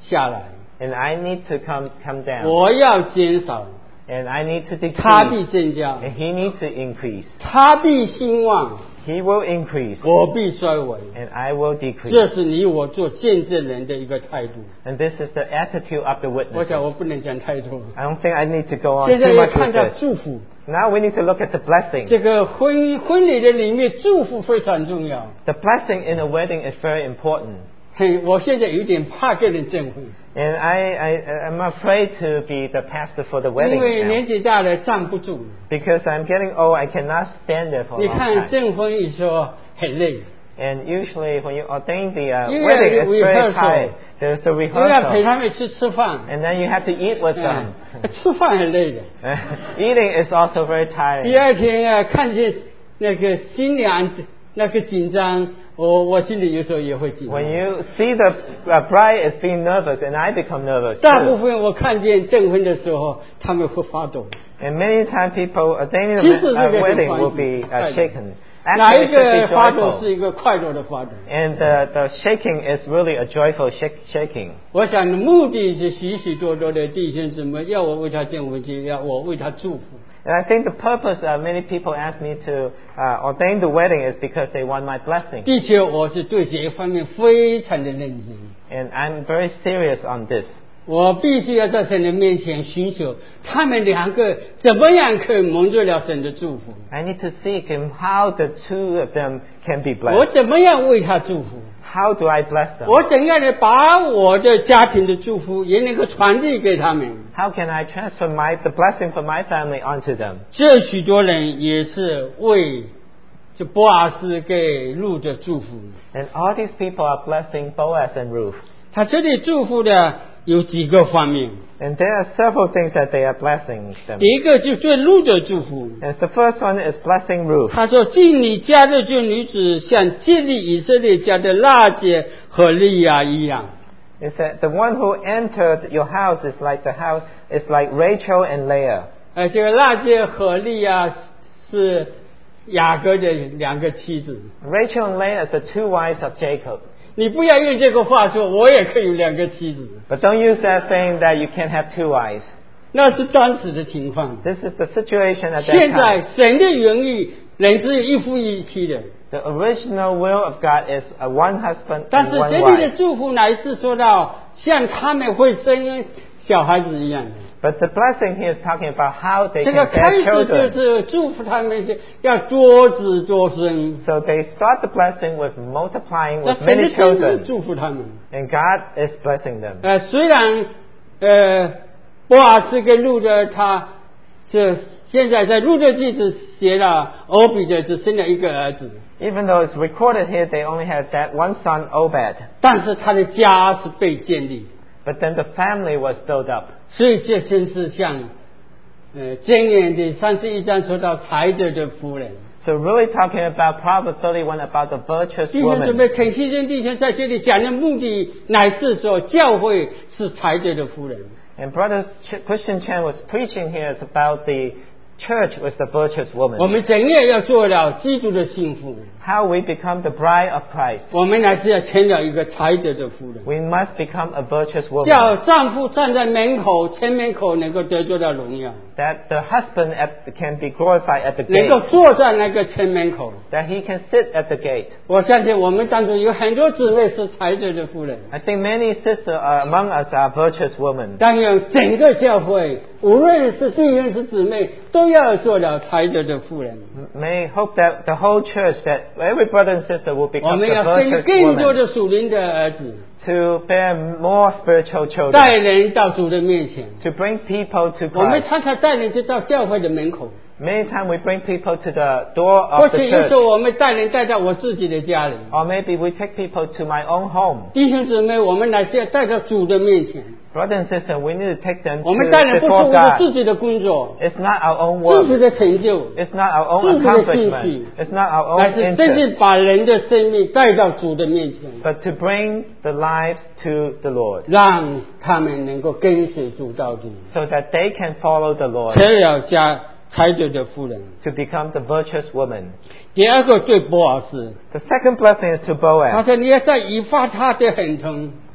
下来， and I need to come come down, 我要减少， and I need to 他必 decrease, 增加， and He needs to increase. 他必兴旺， He will increase, 我必衰微。 and I will 这 decrease. 是你我做见证人的一个态度。 And this is the attitude of the 我 witness. 想我不能讲太多。 I don't think I need to go on 现在 too 要 much 看 with 到 this. 祝福， Now we need to look at the blessing. 这个婚婚礼的里面祝福非常重要。 The blessing in a wedding is very important. 嘿，我现在有点怕个人证婚， And I, I, I'm afraid to be the pastor for the 因 wedding 为 now. 年纪大了站不住。 Because I'm getting old, I cannot stand there for a 你 long 看 time. 证婚一说很累， And usually when you ordain the uh, 因为 wedding, it's very rehearsal. tired. There's the 因为要陪 rehearsal. 他们去吃饭， And then you have to eat with 嗯 them. 吃饭很累的。 Eating is also very 第 tiring. 二天啊，看见那个新娘那个紧张，我我心里有时候也会紧张。 When you see the uh, bride is being nervous, and I become nervous 大部 too. 分我看见证婚的时候，他们会发抖。 And many times people ordaining 其 the 实 uh, 这个很 wedding 欢 will 喜 be 快 uh, 乐。 shaken. 哪 Actually, 一 it should 个 be 发抖 joyful. 是一个快乐的发抖？ And the, the shaking is really a joyful shak- shaking. 我想目的是许许多多的弟兄姊妹要我为他证婚节，要我为他祝福。 And I think the purpose uh, many people ask me to uh, ordain the wedding is because they want my blessing. 的确，我是对这一方面非常的认真。 And I'm very serious on this. 我必须要在神的面前寻求他们两个怎么样可以蒙着了神的祝福， I need to seek him how the two of them can be 我 blessed. 怎么样为他祝福， How do I bless them? 我怎样的把我的家庭的祝福也能够传递给他们。 How can I transfer my the blessing for my family onto them? 这许多人也是为这波阿斯给路的祝福。 And all these people are blessing Boaz and Ruth. 他这里祝福的有几个方面， And there are several things that they are blessing them. 第一个就对路的祝福。 And the first one is blessing Ruth. 他说：“敬你家的这女子，像建立以色列家的拉结和利亚一样。” It said the one who entered your house is like the house is like Rachel and Leah. 呃，这个拉结和利亚是雅各的两个妻子。 Rachel and Leah is the two wives of Jacob. 你不要用这个话说，我也可以有两个妻子， But don't use that saying that you can't have two wives. 那是当时的情况。 This is the situation at 现 that 在 time. 神的原意，人只有一夫一妻的， The original will of God is a one husband 但 and 是 one 神里的 wife. 祝福乃是说到像他们会生小孩子一样的。 But the blessing here is talking about how they 这 can 个开 bear 始就 children. 是祝福他们是要多子多孙， So they start the blessing with multiplying 那 with 神的 many 真是 children. 祝福他们。 And God is blessing them. 呃，虽然呃，波阿斯跟路德他这现在在路德记只写了欧比的只生了一个儿子， Even though it's recorded here, they only had that one son, Obed. 但是他的家是被建立， But then the family was built up. 所以这真是像呃箴言的三十一章说到才德的夫人。 So really talking about Proverbs thirty-one about the virtuous 弟兄姊 woman. 妹，陈希珍弟兄在这里讲的目的，乃是说教会是才德的夫人。 And Brother Ch- Christian Chan was preaching here is about the church was the virtuous 我 woman. 们怎样要做了基督的幸福？ How we become the bride of Christ. 我们乃是要成了一个才德的夫人， We must become a virtuous 叫 woman. 丈夫站在门口前门口能够得着到荣耀， That the husband at, can be glorified at the 能够 gate. 坐在那个前门口。 That he can sit at the gate. 我相信我们当中有很多姊妹是才德的夫人， I think many sisters are among us are virtuous women. 但愿整个教会，无论是弟兄是姊妹，都要做了才德的妇人。 May hope that the whole church, that every brother and sister will 我 become 们 the 要生 virtuous 更多 woman 的属灵的儿子， to bear more spiritual children, 带人到主的面前。 to bring people to 我们 Christ. 常常带人就到教会的门口， Many times we bring people to the door 或 of the 者有时 church, 候我们带人带到我自己的家里。 or maybe we take people to my own home. 弟兄姊妹，我们乃是要带到主的面前。 Brother and sister, we need to take them 我们 to 带人不是 before 为了自 God. 己的工作、 It's not our own 自己 work. 的成就， It's not our own 自己的兴 accomplishment. 趣， It's not our 乃 own 是真 interest. 正把人的生命带到主的面前， But to bring the lives to the Lord, 让他们能够跟随主到底， so that they can follow the Lord, 成了下才德的妇人。 to become the virtuous woman. 第二个对波阿斯， The second blessing is to 他 Boaz. 说你要在以发他的很疼，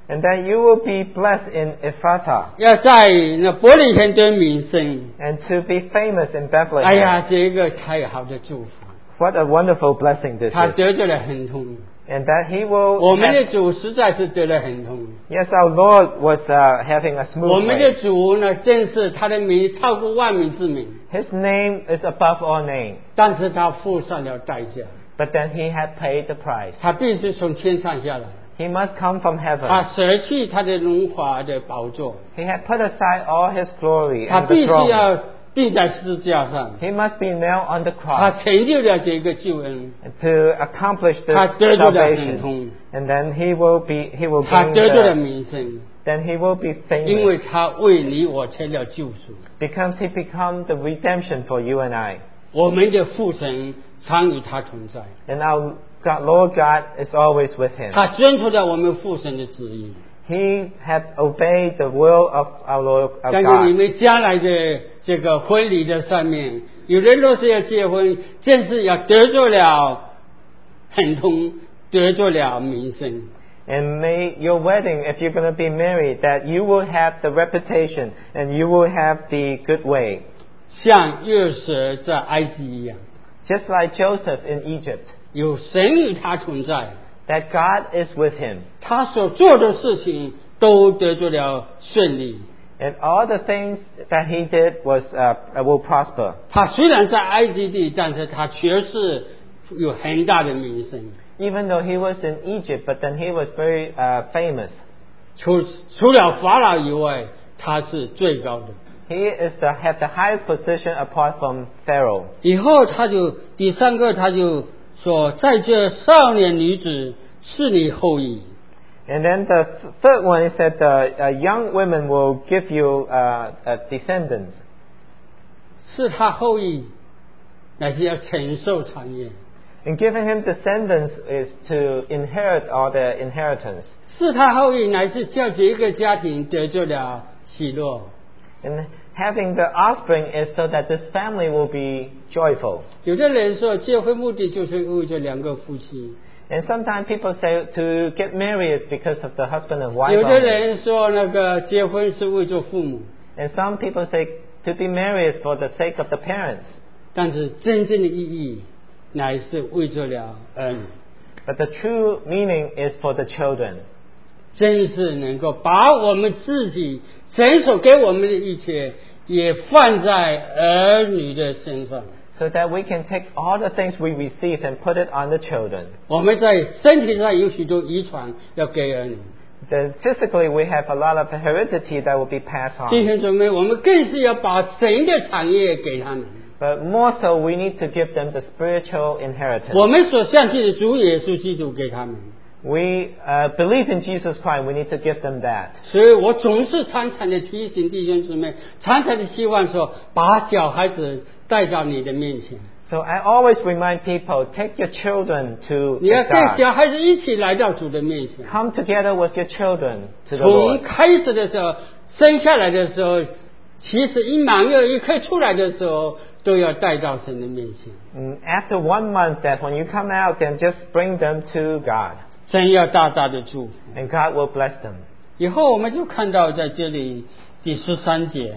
And that you will be blessed in Ephrathah, 要在那伯利恒得名声。 and to be famous in 哎 Bethlehem. 呀，这个太好的祝福， What a wonderful blessing this 他 is. 得着了很痛。 And that he will 我们 have, 的主实在是得了很痛。 yes, our Lord was uh, having a 我 smooth 们的 way. 主呢，正是他的名超过万民之名， His name is above all name. 但是他付上了代价， But then he had paid the price. 他必须从天上下来， He must come from 他 heaven. 舍弃他的荣华的宝座， He had put aside all his glory 他 and the 必须 throne. 要钉在十字架上， He must be nailed on the 他 cross 成就了这个救恩， to accomplish this 他得着了很 salvation. 痛， And then he will be, he will 他 gain 得着了 the, 名声， then he will be 因为 famous 他为你我成了救赎。 because he become the redemption for you and I. 我们的父神常与他同在， And our God, Lord God is always with him. 他遵从了我们父神的旨意。 He had obeyed the will of our Lord of 但是你 God. 们将来的这个婚礼的上面，有人若是要结婚，正是要得罪了很痛，得罪了名声。 And may your wedding, if you're going to be married, that you will have the reputation and you will have the good way. 像约瑟在埃及一样， Just like Joseph in Egypt, 有神与他同在， that God is with him. 他所做的事情都得罪了顺利。 And all the things that he did was uh, will prosper. 他虽然在埃及地，但是他却是有很大的名声。 Even though he was in Egypt, but then he was very uh, famous. 除除了法老以外，他是最高的。 He is the had the highest position apart from Pharaoh. 以后他就第三个，他就说，在这少年女子是你后裔。 And then the th- third one is that the uh, young women will give you uh, uh, descendants. 是他后裔，乃是要承受产业； And giving him descendants is to inherit all the inheritance. 是他后裔，乃是叫这个家庭得着了喜乐。 And having the offspring is so that this family will be joyful. 有的人说，结婚目的就是为着两个夫妻； And sometimes people say to get married is because of the husband and wife 有的 only. 人说，那个结婚是为着父母。 And some people say to be married is for the sake of the parents. 但是真正的意义，乃是为着了儿女， But the true meaning is for the children. 真是能够把我们自己神所给我们的一切，也放在儿女的身上。 So that we can take all the things we receive and put it on the children. 我们在身体上有许多遗传要给儿女， Then physically we have a lot of heredity that will be passed 弟 on. 兄姊妹，我们更是要把神的产业给他们。 But more so we need to give them the spiritual inheritance. 我们所相信的主耶稣基督给他们， We uh, believe in Jesus Christ. We need to give them that. 所以我总是常常的提醒弟兄姊妹，常常的希望说，把小孩子带到你的面前。 So I always remind people, take your children to 你要带 God. 小孩子一起来到主的面前。 Come together with your children to the 从 Lord. 开始的时候，生下来的时候，其实一满月一可以出来的时候，都要带到神的面前。 And after one month, that when you come out, then just bring them to God. 神要大大的祝福。 And God will bless them. 以后我们就看到在这里第十三节，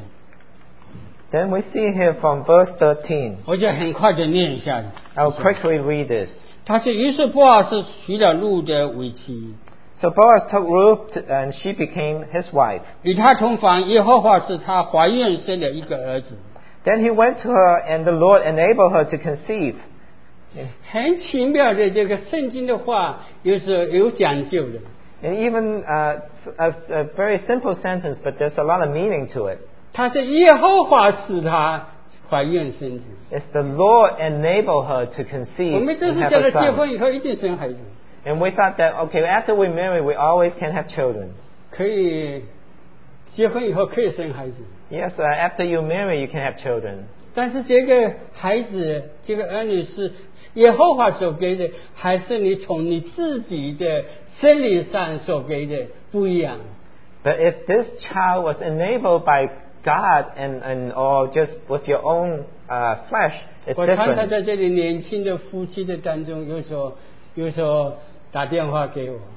Then we see here from verse thirteen. 我就很快的念一下。 I'll quickly read this. 他是于是波阿斯娶了路的为妻， So Boaz took Ruth, and she became his wife. 与他同房，耶和华使她怀孕生了一个儿子。 Then he went to her, and the Lord enabled her to conceive. 很奇妙的这个圣经的话，有时候有讲究的。 And even uh, a, a very simple sentence, but there's a lot of meaning to it. 他是耶和华使她怀孕生子。 It's the Lord enable her to conceive 我们这 and 是 have 叫 a 他结 son. 婚以后一定生孩子， And we thought that, okay, after we marry, we always can have children. 可以结婚以后可以生孩子， Yes, uh, after you marry, you can have children. 但是这个孩子这个儿女是耶和华所给的，还是你从你自己的生理上所给的不一样。 But if this child was enabled by God and, and or just with your own uh, flesh, it's 我常常 different. 在这里年轻的夫妻的当中，有时候有时候打电话给我，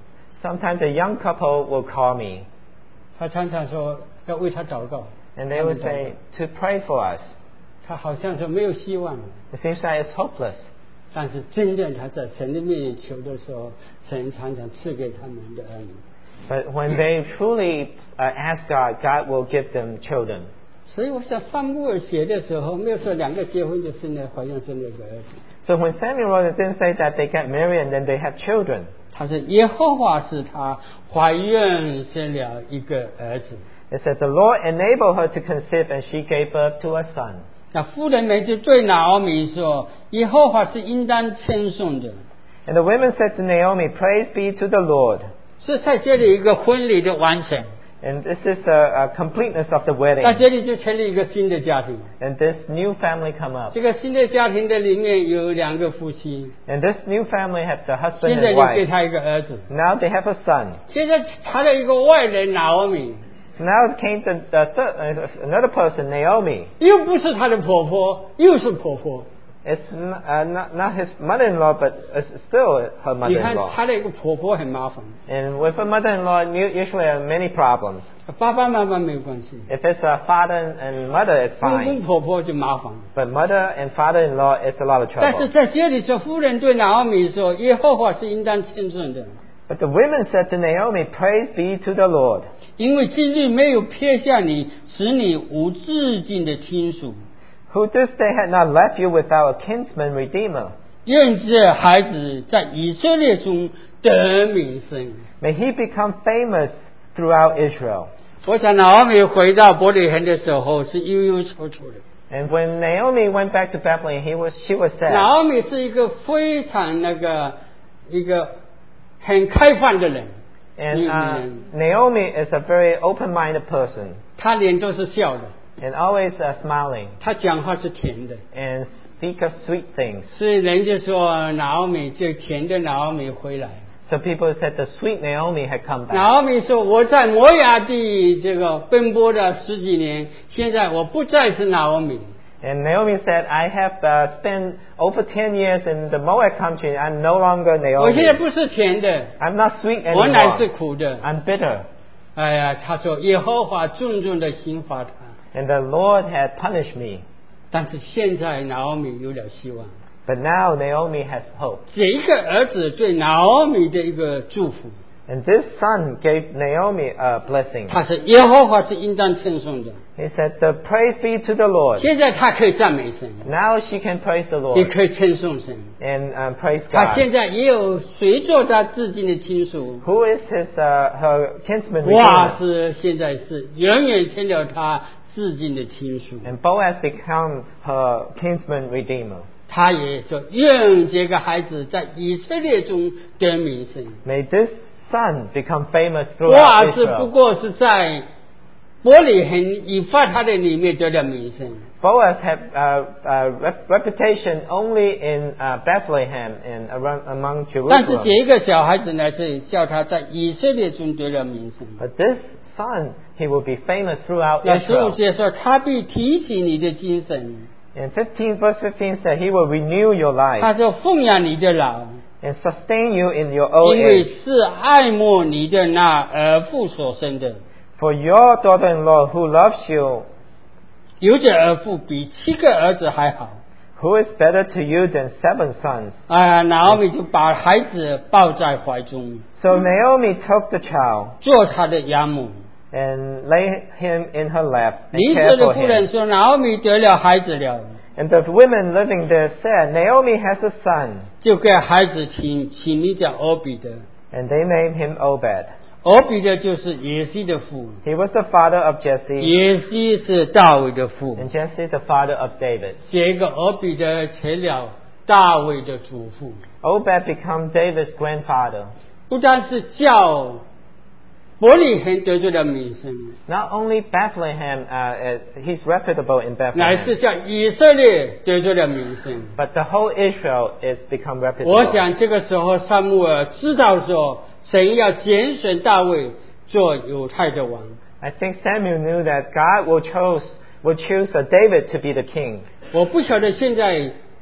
sometimes a young couple will call me 他常常说要为他祷告， and they would say to pray for us. 他好像说没有希望， It seems like it's hopeless. 但是真正他在神的面前求的时候，神常常赐给他们的儿女。 But when they truly uh, ask God, God will give them children. 所以我想撒母耳写的时候没有说两个结婚就生了怀孕生了一个儿子， So when Samuel wrote it, didn't say that they get married and then they have children. 他是耶和华使他怀孕生了一个儿子。 It said the Lord enabled her to conceive and she gave birth to a son. 那妇人们就对拿俄米说：“耶和华是应当称颂的。” And the women said to Naomi, Praise be to the Lord. 是在这里一个婚礼的完成， And this is the uh, completeness of the 在 wedding. 这里就成立一个新的家庭。 And this new family come up. 这个新的家庭的里面有两个夫妻， And this new family has the husband 现在 and 就给 wife. 他一个儿子。 Now they have a son. 现在他的一个外人拿俄米， Now it came to the third, uh, another person, Naomi. 又不是他的婆婆，又是婆婆。 It's n- uh, not, not his mother-in-law, but it's still her 你看 mother-in-law. 他的一个婆婆很麻烦， And with a mother-in-law, you usually have many problems. 爸爸妈妈没有关系， If it's a father and mother, it's 公公 fine. 婆婆就麻烦。 But mother and father-in-law, it's a lot of 但是 trouble. 在这里说，夫人对拿俄米说：“耶和华是应当称颂的， But the women said to Naomi, Praise be to the Lord. 因为今日没有撇下你，使你无至尽的亲属。 Who this day had not left you without a kinsman redeemer. 愿这孩子在以色列中得名声。” May he become famous throughout Israel. 我想拿俄米回到伯利恒的时候是忧忧愁愁的。 And when Naomi went back to Bethlehem, he was, she was 拿 sad. 俄米是一个非常那个一个很开放的人， And 女 uh, 人， Naomi is a very open-minded person 她脸都是笑的， and always uh, smiling 她讲话是甜的， and speak of sweet things. 所以人家说拿俄米就甜的拿俄米回来。 So people said the sweet Naomi had come back. 拿俄米说：“我在摩亚地这个奔波了十几年，现在我不再是拿俄米。” And Naomi said, I have uh, spent over ten years in the Moab country. I'm no longer 我现在 Naomi. 不是甜的， I'm not sweet 我乃是 anymore. 苦的。 I'm bitter. 哎呀，他说耶和华重重的刑罚他， And the Lord had punished me. 但是现在拿俄米有了希望。 But now Naomi has hope. 这一个儿子对拿俄米的一个祝福， And this son gave Naomi a blessing. 他是耶和华是应当称颂的。 He said, the praise be to the Lord. 现在他可以赞美神， Now she can praise the 也 Lord 可以称颂神。 and um, praise 他 God. 现在也有谁做他至亲的亲属？ Who is his uh, her kinsman 哇， redeemer? 是现在是远远成了他至亲的亲属。 And Boaz become her kinsman redeemer. 他也说，愿这个孩子在以色列中得名声。 May this son become famous 哇， throughout 是不 Israel. 过是在伯利恒以法他的里面得了名声。 Boaz had uh, uh, rep- reputation only in uh, Bethlehem and around, among 但是这 Jerusalem. 一个小孩子呢，是叫他在以色列中得了名声。 But this son, he will be famous throughout 那十五 Israel. 节说，他必提起你的精神， And fifteen verse fifteen said, he will renew your life 他就奉养你的老， and sustain you in your old 因为 age. 是爱慕你的那儿妇所生的。 For your daughter-in-law who loves you, 有这儿妇比七个儿子还好。 who is better to you than seven sons. 啊，拿俄米就把孩子抱在怀中， So Naomi took the child 做他的养母。 and laid him in her lap and 邻 cared 舍的 for 妇人 him. 说，拿俄米得了孩子了， And the women living there said, Naomi has a son. 就给孩子起起名叫俄比德。 And they named him Obed. 俄比德就是耶西的父， He was the father of Jesse, 耶西是大卫的父。 and Jesse the father of David. 这个俄比德成了大卫的祖父， Obed became David's grandfather. 不但是叫伯利恒得罪了名声， Not only Bethlehem, uh, uh, he's reputable in 乃是 Bethlehem, 叫以色列得罪了名声。 but the whole Israel is become 我 reputable. 想这个时候，撒母耳知道说，神要拣选大卫做犹太的王。 I think Samuel knew that God will choose will choose a David to be the king. 我不晓得现在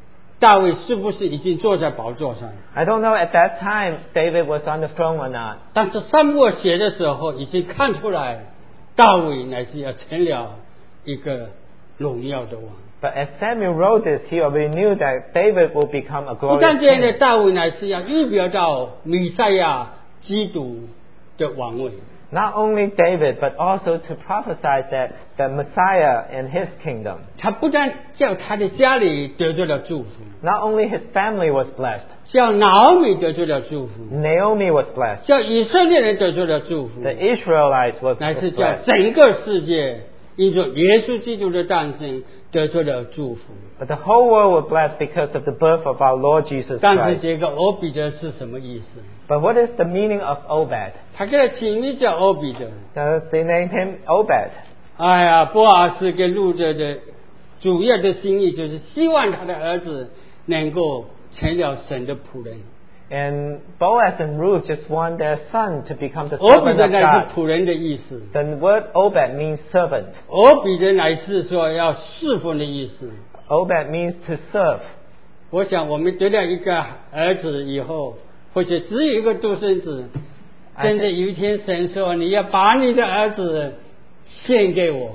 大卫是不是已经坐在宝座上。 I don't know at that time David was on the throne or not. 但是撒母耳写的时候已经看出来，大卫乃是要成了一个荣耀的王。 But as Samuel wrote this, he already knew that David will become a 不但 glorious 这样的， king. 大卫乃是要预表到弥赛亚基督的王位。 Not only David, but also to prophesy that the Messiah and his kingdom. 他不但叫他的家里得到了祝福， Not only his family was blessed, 叫拿俄米得到了祝福， Naomi was blessed, 叫以色列人得到了祝福， the Israelites was 乃 was 是叫 blessed. 整个世界因着耶稣基督的诞生得到了祝福。 But the whole world was blessed because of the birth of our Lord Jesus 但是 Christ. 这个俄比德是什么意思？ But what is the meaning of Obed? 他给他起名叫俄比德。 Uh, they named him Obed. 哎呀，波阿斯跟路德的主要的心意就是希望他的儿子能够成了神的仆人。 And Boaz and Ruth just want their son to become the 俄比 servant 德 of 乃是 God. 仆人的意思， The word Obed means servant. 俄比德乃是说要侍奉的意思。 Obed means to serve. 我想我们得了一个儿子以后，或者只有一个独生子，真的有一天神说你要把你的儿子献给我。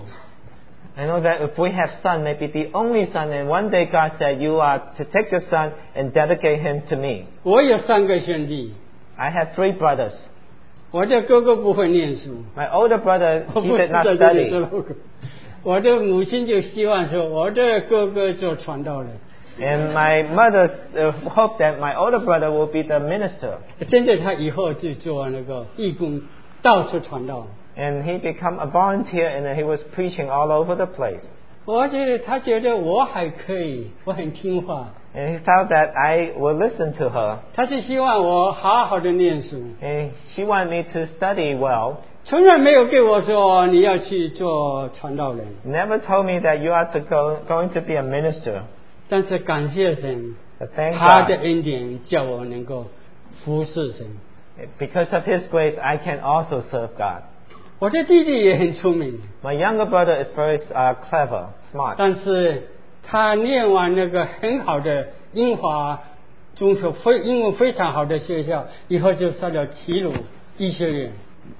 I know that if we have son, maybe the only son, and one day God said, you are to take your son and dedicate him to me. 我有三个兄弟， I have three brothers. 我的哥哥不会念书， My older brother, 我 he 不 did 知 not 道这里 study. 说了。我的母亲就希望说，我的哥哥做传道人。 And my mother uh, hoped that my older brother will be the minister. 真的，他以后就做那个义工，到处传道。 And he became a volunteer and he was preaching all over the place. 我觉得他觉得我还可以，我很听话， And he felt that I would listen to her. 他就希望我好好的念书， And she wanted me to study well. 从来没有给我说你要去做传道人。 Never told me that you are to go, going to be a minister. 但是感谢神， But thank 他的 God. 恩典叫我能够服侍神。 Because of his grace, I can also serve God. 我的弟弟也很聪明， My younger brother is very uh, clever, smart. 但是他念完那个很好的英华中学非英文非常好的学校以后，就上了齐鲁医学院。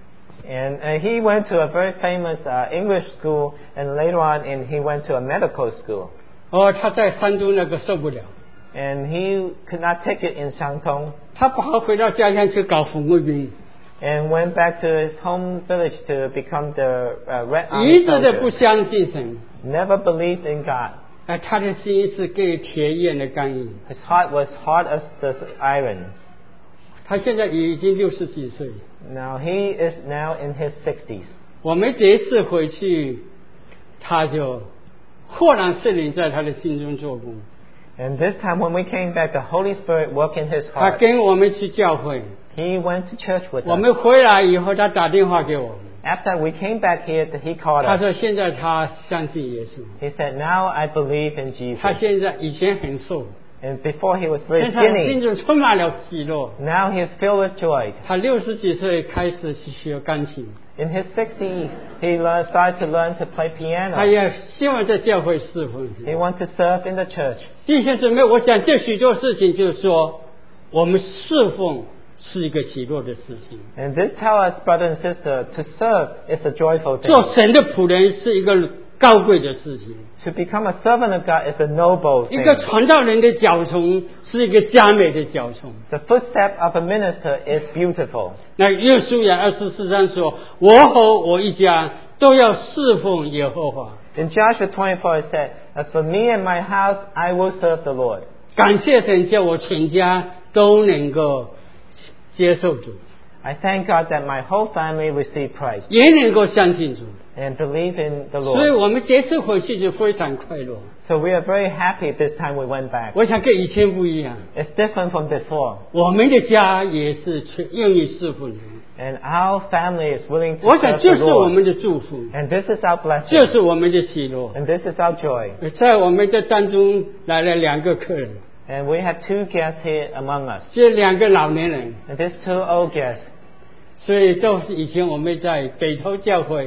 And uh, he went to a very famous uh, English school, and later on, and he went to a medical school. 哦，他在山东那个受不了， And he could not take it in Shantung, 他跑回到家乡去搞红卫兵， and went back to his home village to become the uh, Red Army 一直的不 soldier. 相信神。 Never believed in God. 哎，他的心是跟铁一样的刚硬。 His heart was hard as the iron. 他现在已经六十几岁。 Now he is now in his sixties. 我们这一次回去，他就豁然圣灵在他的心中做工。 And this time when we came back, the Holy Spirit worked in his 他 heart. 跟我们去教会， He went to church with 我 us. 们回来以后，他打电话给我们， After we came back here, he called 他 us. 说现在他相信耶稣， He said, now I believe in Jesus. 他现在以前很瘦， And before he was very 现在心 skinny. 中充满了喜乐。 Now he is filled with joy. 他六十几岁开始去学钢琴， In his sixties, he learned, started to learn to play 他 piano. 也希望在教会侍奉。 He wanted to serve in the church. 弟兄姊妹，我想这许多事情就是说，我们侍奉是一个喜乐的事情， And this tells us, brother and sister, to serve is a joyful thing. 做神的仆人是一个高贵的事情。 To become a servant of God is a noble 一个 thing. 传道人的脚虫是一个佳美的脚虫。 The footstep of a minister is beautiful. 那约书亚二十四章说：“我和我一家都要侍奉耶和华。 In Joshua twenty-four, it said, as for me and my house, I will serve the Lord. ” 感谢神，叫我全家都能够接受主， I thank God that my whole family received Christ 也能够相信主。 and believe in the 所以 Lord. 我们这次回去就非常快乐。 So we are very happy this time we went back. 我想跟以前不一样， It's different from before. 我们的家也是全愿意侍奉主。 And our family is willing to 我想 serve 这 the 是我们 Lord. 的祝福， And this is our 这 blessing. 是我们的喜乐。 And this is our joy. 在我们的当中来了两个客人， And we had two guests here among us. 这两个老年人， And these two old guests. 所以都是以前我们在北投教会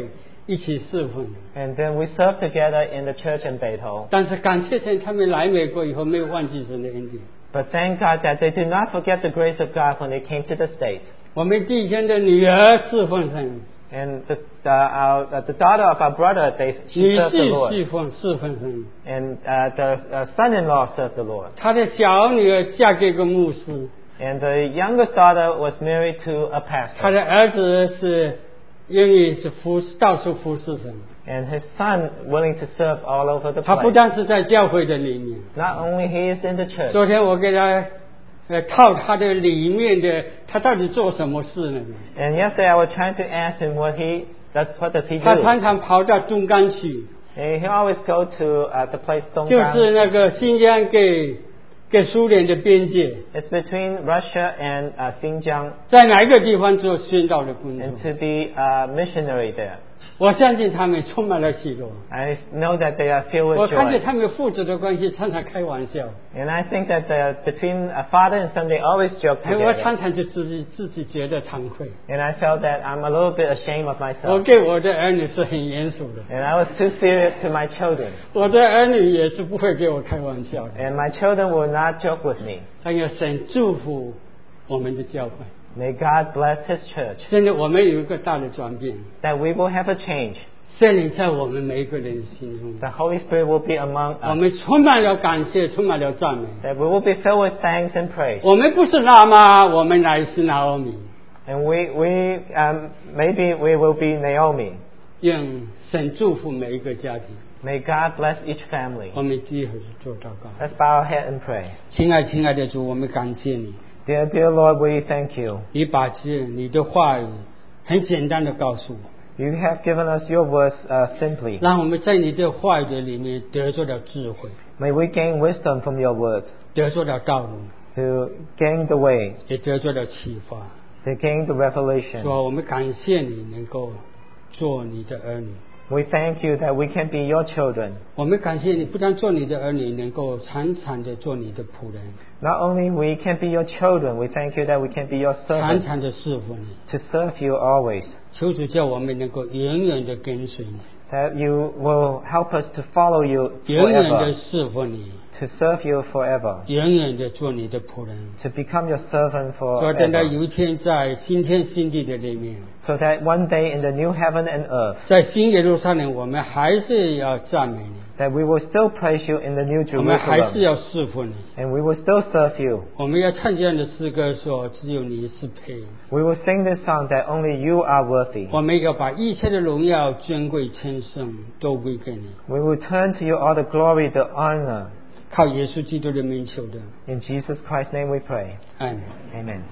一起侍奉。 And then we served together in the church in Beitou. 但是感谢神，他们来美国以后没有忘记神的恩典。 But thank God that they did not forget the grace of God when they came to the States. 我们弟兄的女儿侍奉神， And the, the, our, uh, the daughter of our brother, they, 女 she served the 婿 Lord. 侍奉侍奉神。 And uh, the uh, son-in-law served the Lord. 她的小女儿嫁给一个牧师， And the youngest daughter was married to a 她 pastor. 的儿子是愿意是服到处服侍神。 And his son willing to serve all over the 他不 place. 但是在教会的里面， Not only he is in the church. 昨天我给他呃套他的里面的，他到底做什么事呢？ And yesterday I was trying to ask him what he does, what does he 他 do? 常常跑到东干去， And he always go to uh, the place 就 Donggang. 是那个新疆给给苏联的边界， It's between Russia and uh, Xinjiang, 在哪一个地方做宣道的工作 and？ to be a missionary there. 我相信他们充满了喜乐。 I know that they are filled 我 with 看见 joy. 他们父子的关系常常开玩笑， And I think that the, between a father and son, they always joke 哎，我常 together. 常就自己自己觉得惭愧。 And I felt that I'm a little bit ashamed of 我 myself. 给我的儿女是很严肃的， And I was too serious to my children. 我的儿女也是不会给我开玩笑的。 And my children will not joke with me. 但愿神祝福我们的教会。 May God bless His church. 真的，我们有一个大的转变， That we will have a change. 圣灵在我们每一个人心中， The Holy Spirit will be among 我 us. 们充满了感谢，充满了赞美。 That we will be filled with thanks and praise. 我们不是喇嘛，我们乃是拿俄米。 And we, we um, maybe we will be Naomi. 愿神祝福每一个家庭。 May God bless each family. 我们低头做祷告。 Let's bow our head and pray. 亲爱亲爱的主，我们感谢你， Dear, dear Lord, we thank you. 你把这你的话语很简单的告诉我们， You have given us your words uh, simply. 让我们在你的话语的里面得着了智慧， May we gain wisdom from your words 得着了道路， to gain the way, 也得着了启发。 to gain the revelation. 说我们感谢你能够做你的儿女， We thank you that we can be your children. 我们感谢你不但做你的儿女，能够常常的做你的仆人， Not only we can be your children, we thank you that we can be your 常 servants 常的侍奉你。 to serve you always. 求主叫我们能够永远的跟随你， That you will help us to follow you 永远的 forever, 侍奉你， to serve you forever, 永远的做你的仆人。 to become your servant 说等到 forever. 有一天在新天新地的里面， So that one day in the new heaven and earth, 在新耶路撒冷，我们还是要赞美你， that we will still praise you in the new 我们还是 Jerusalem, 要侍奉你， and we will still serve you. 我们要唱这样的诗歌说，只有你是配。 We will sing this song that only you are worthy. 我们要把一切的荣耀、尊贵、称颂都归给你， We will turn to you all the glory, the honor. 靠耶稣基督的名求的， In Jesus Christ's name we pray. 阿门。 Amen.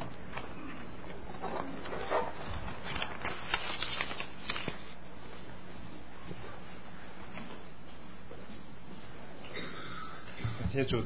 感谢主。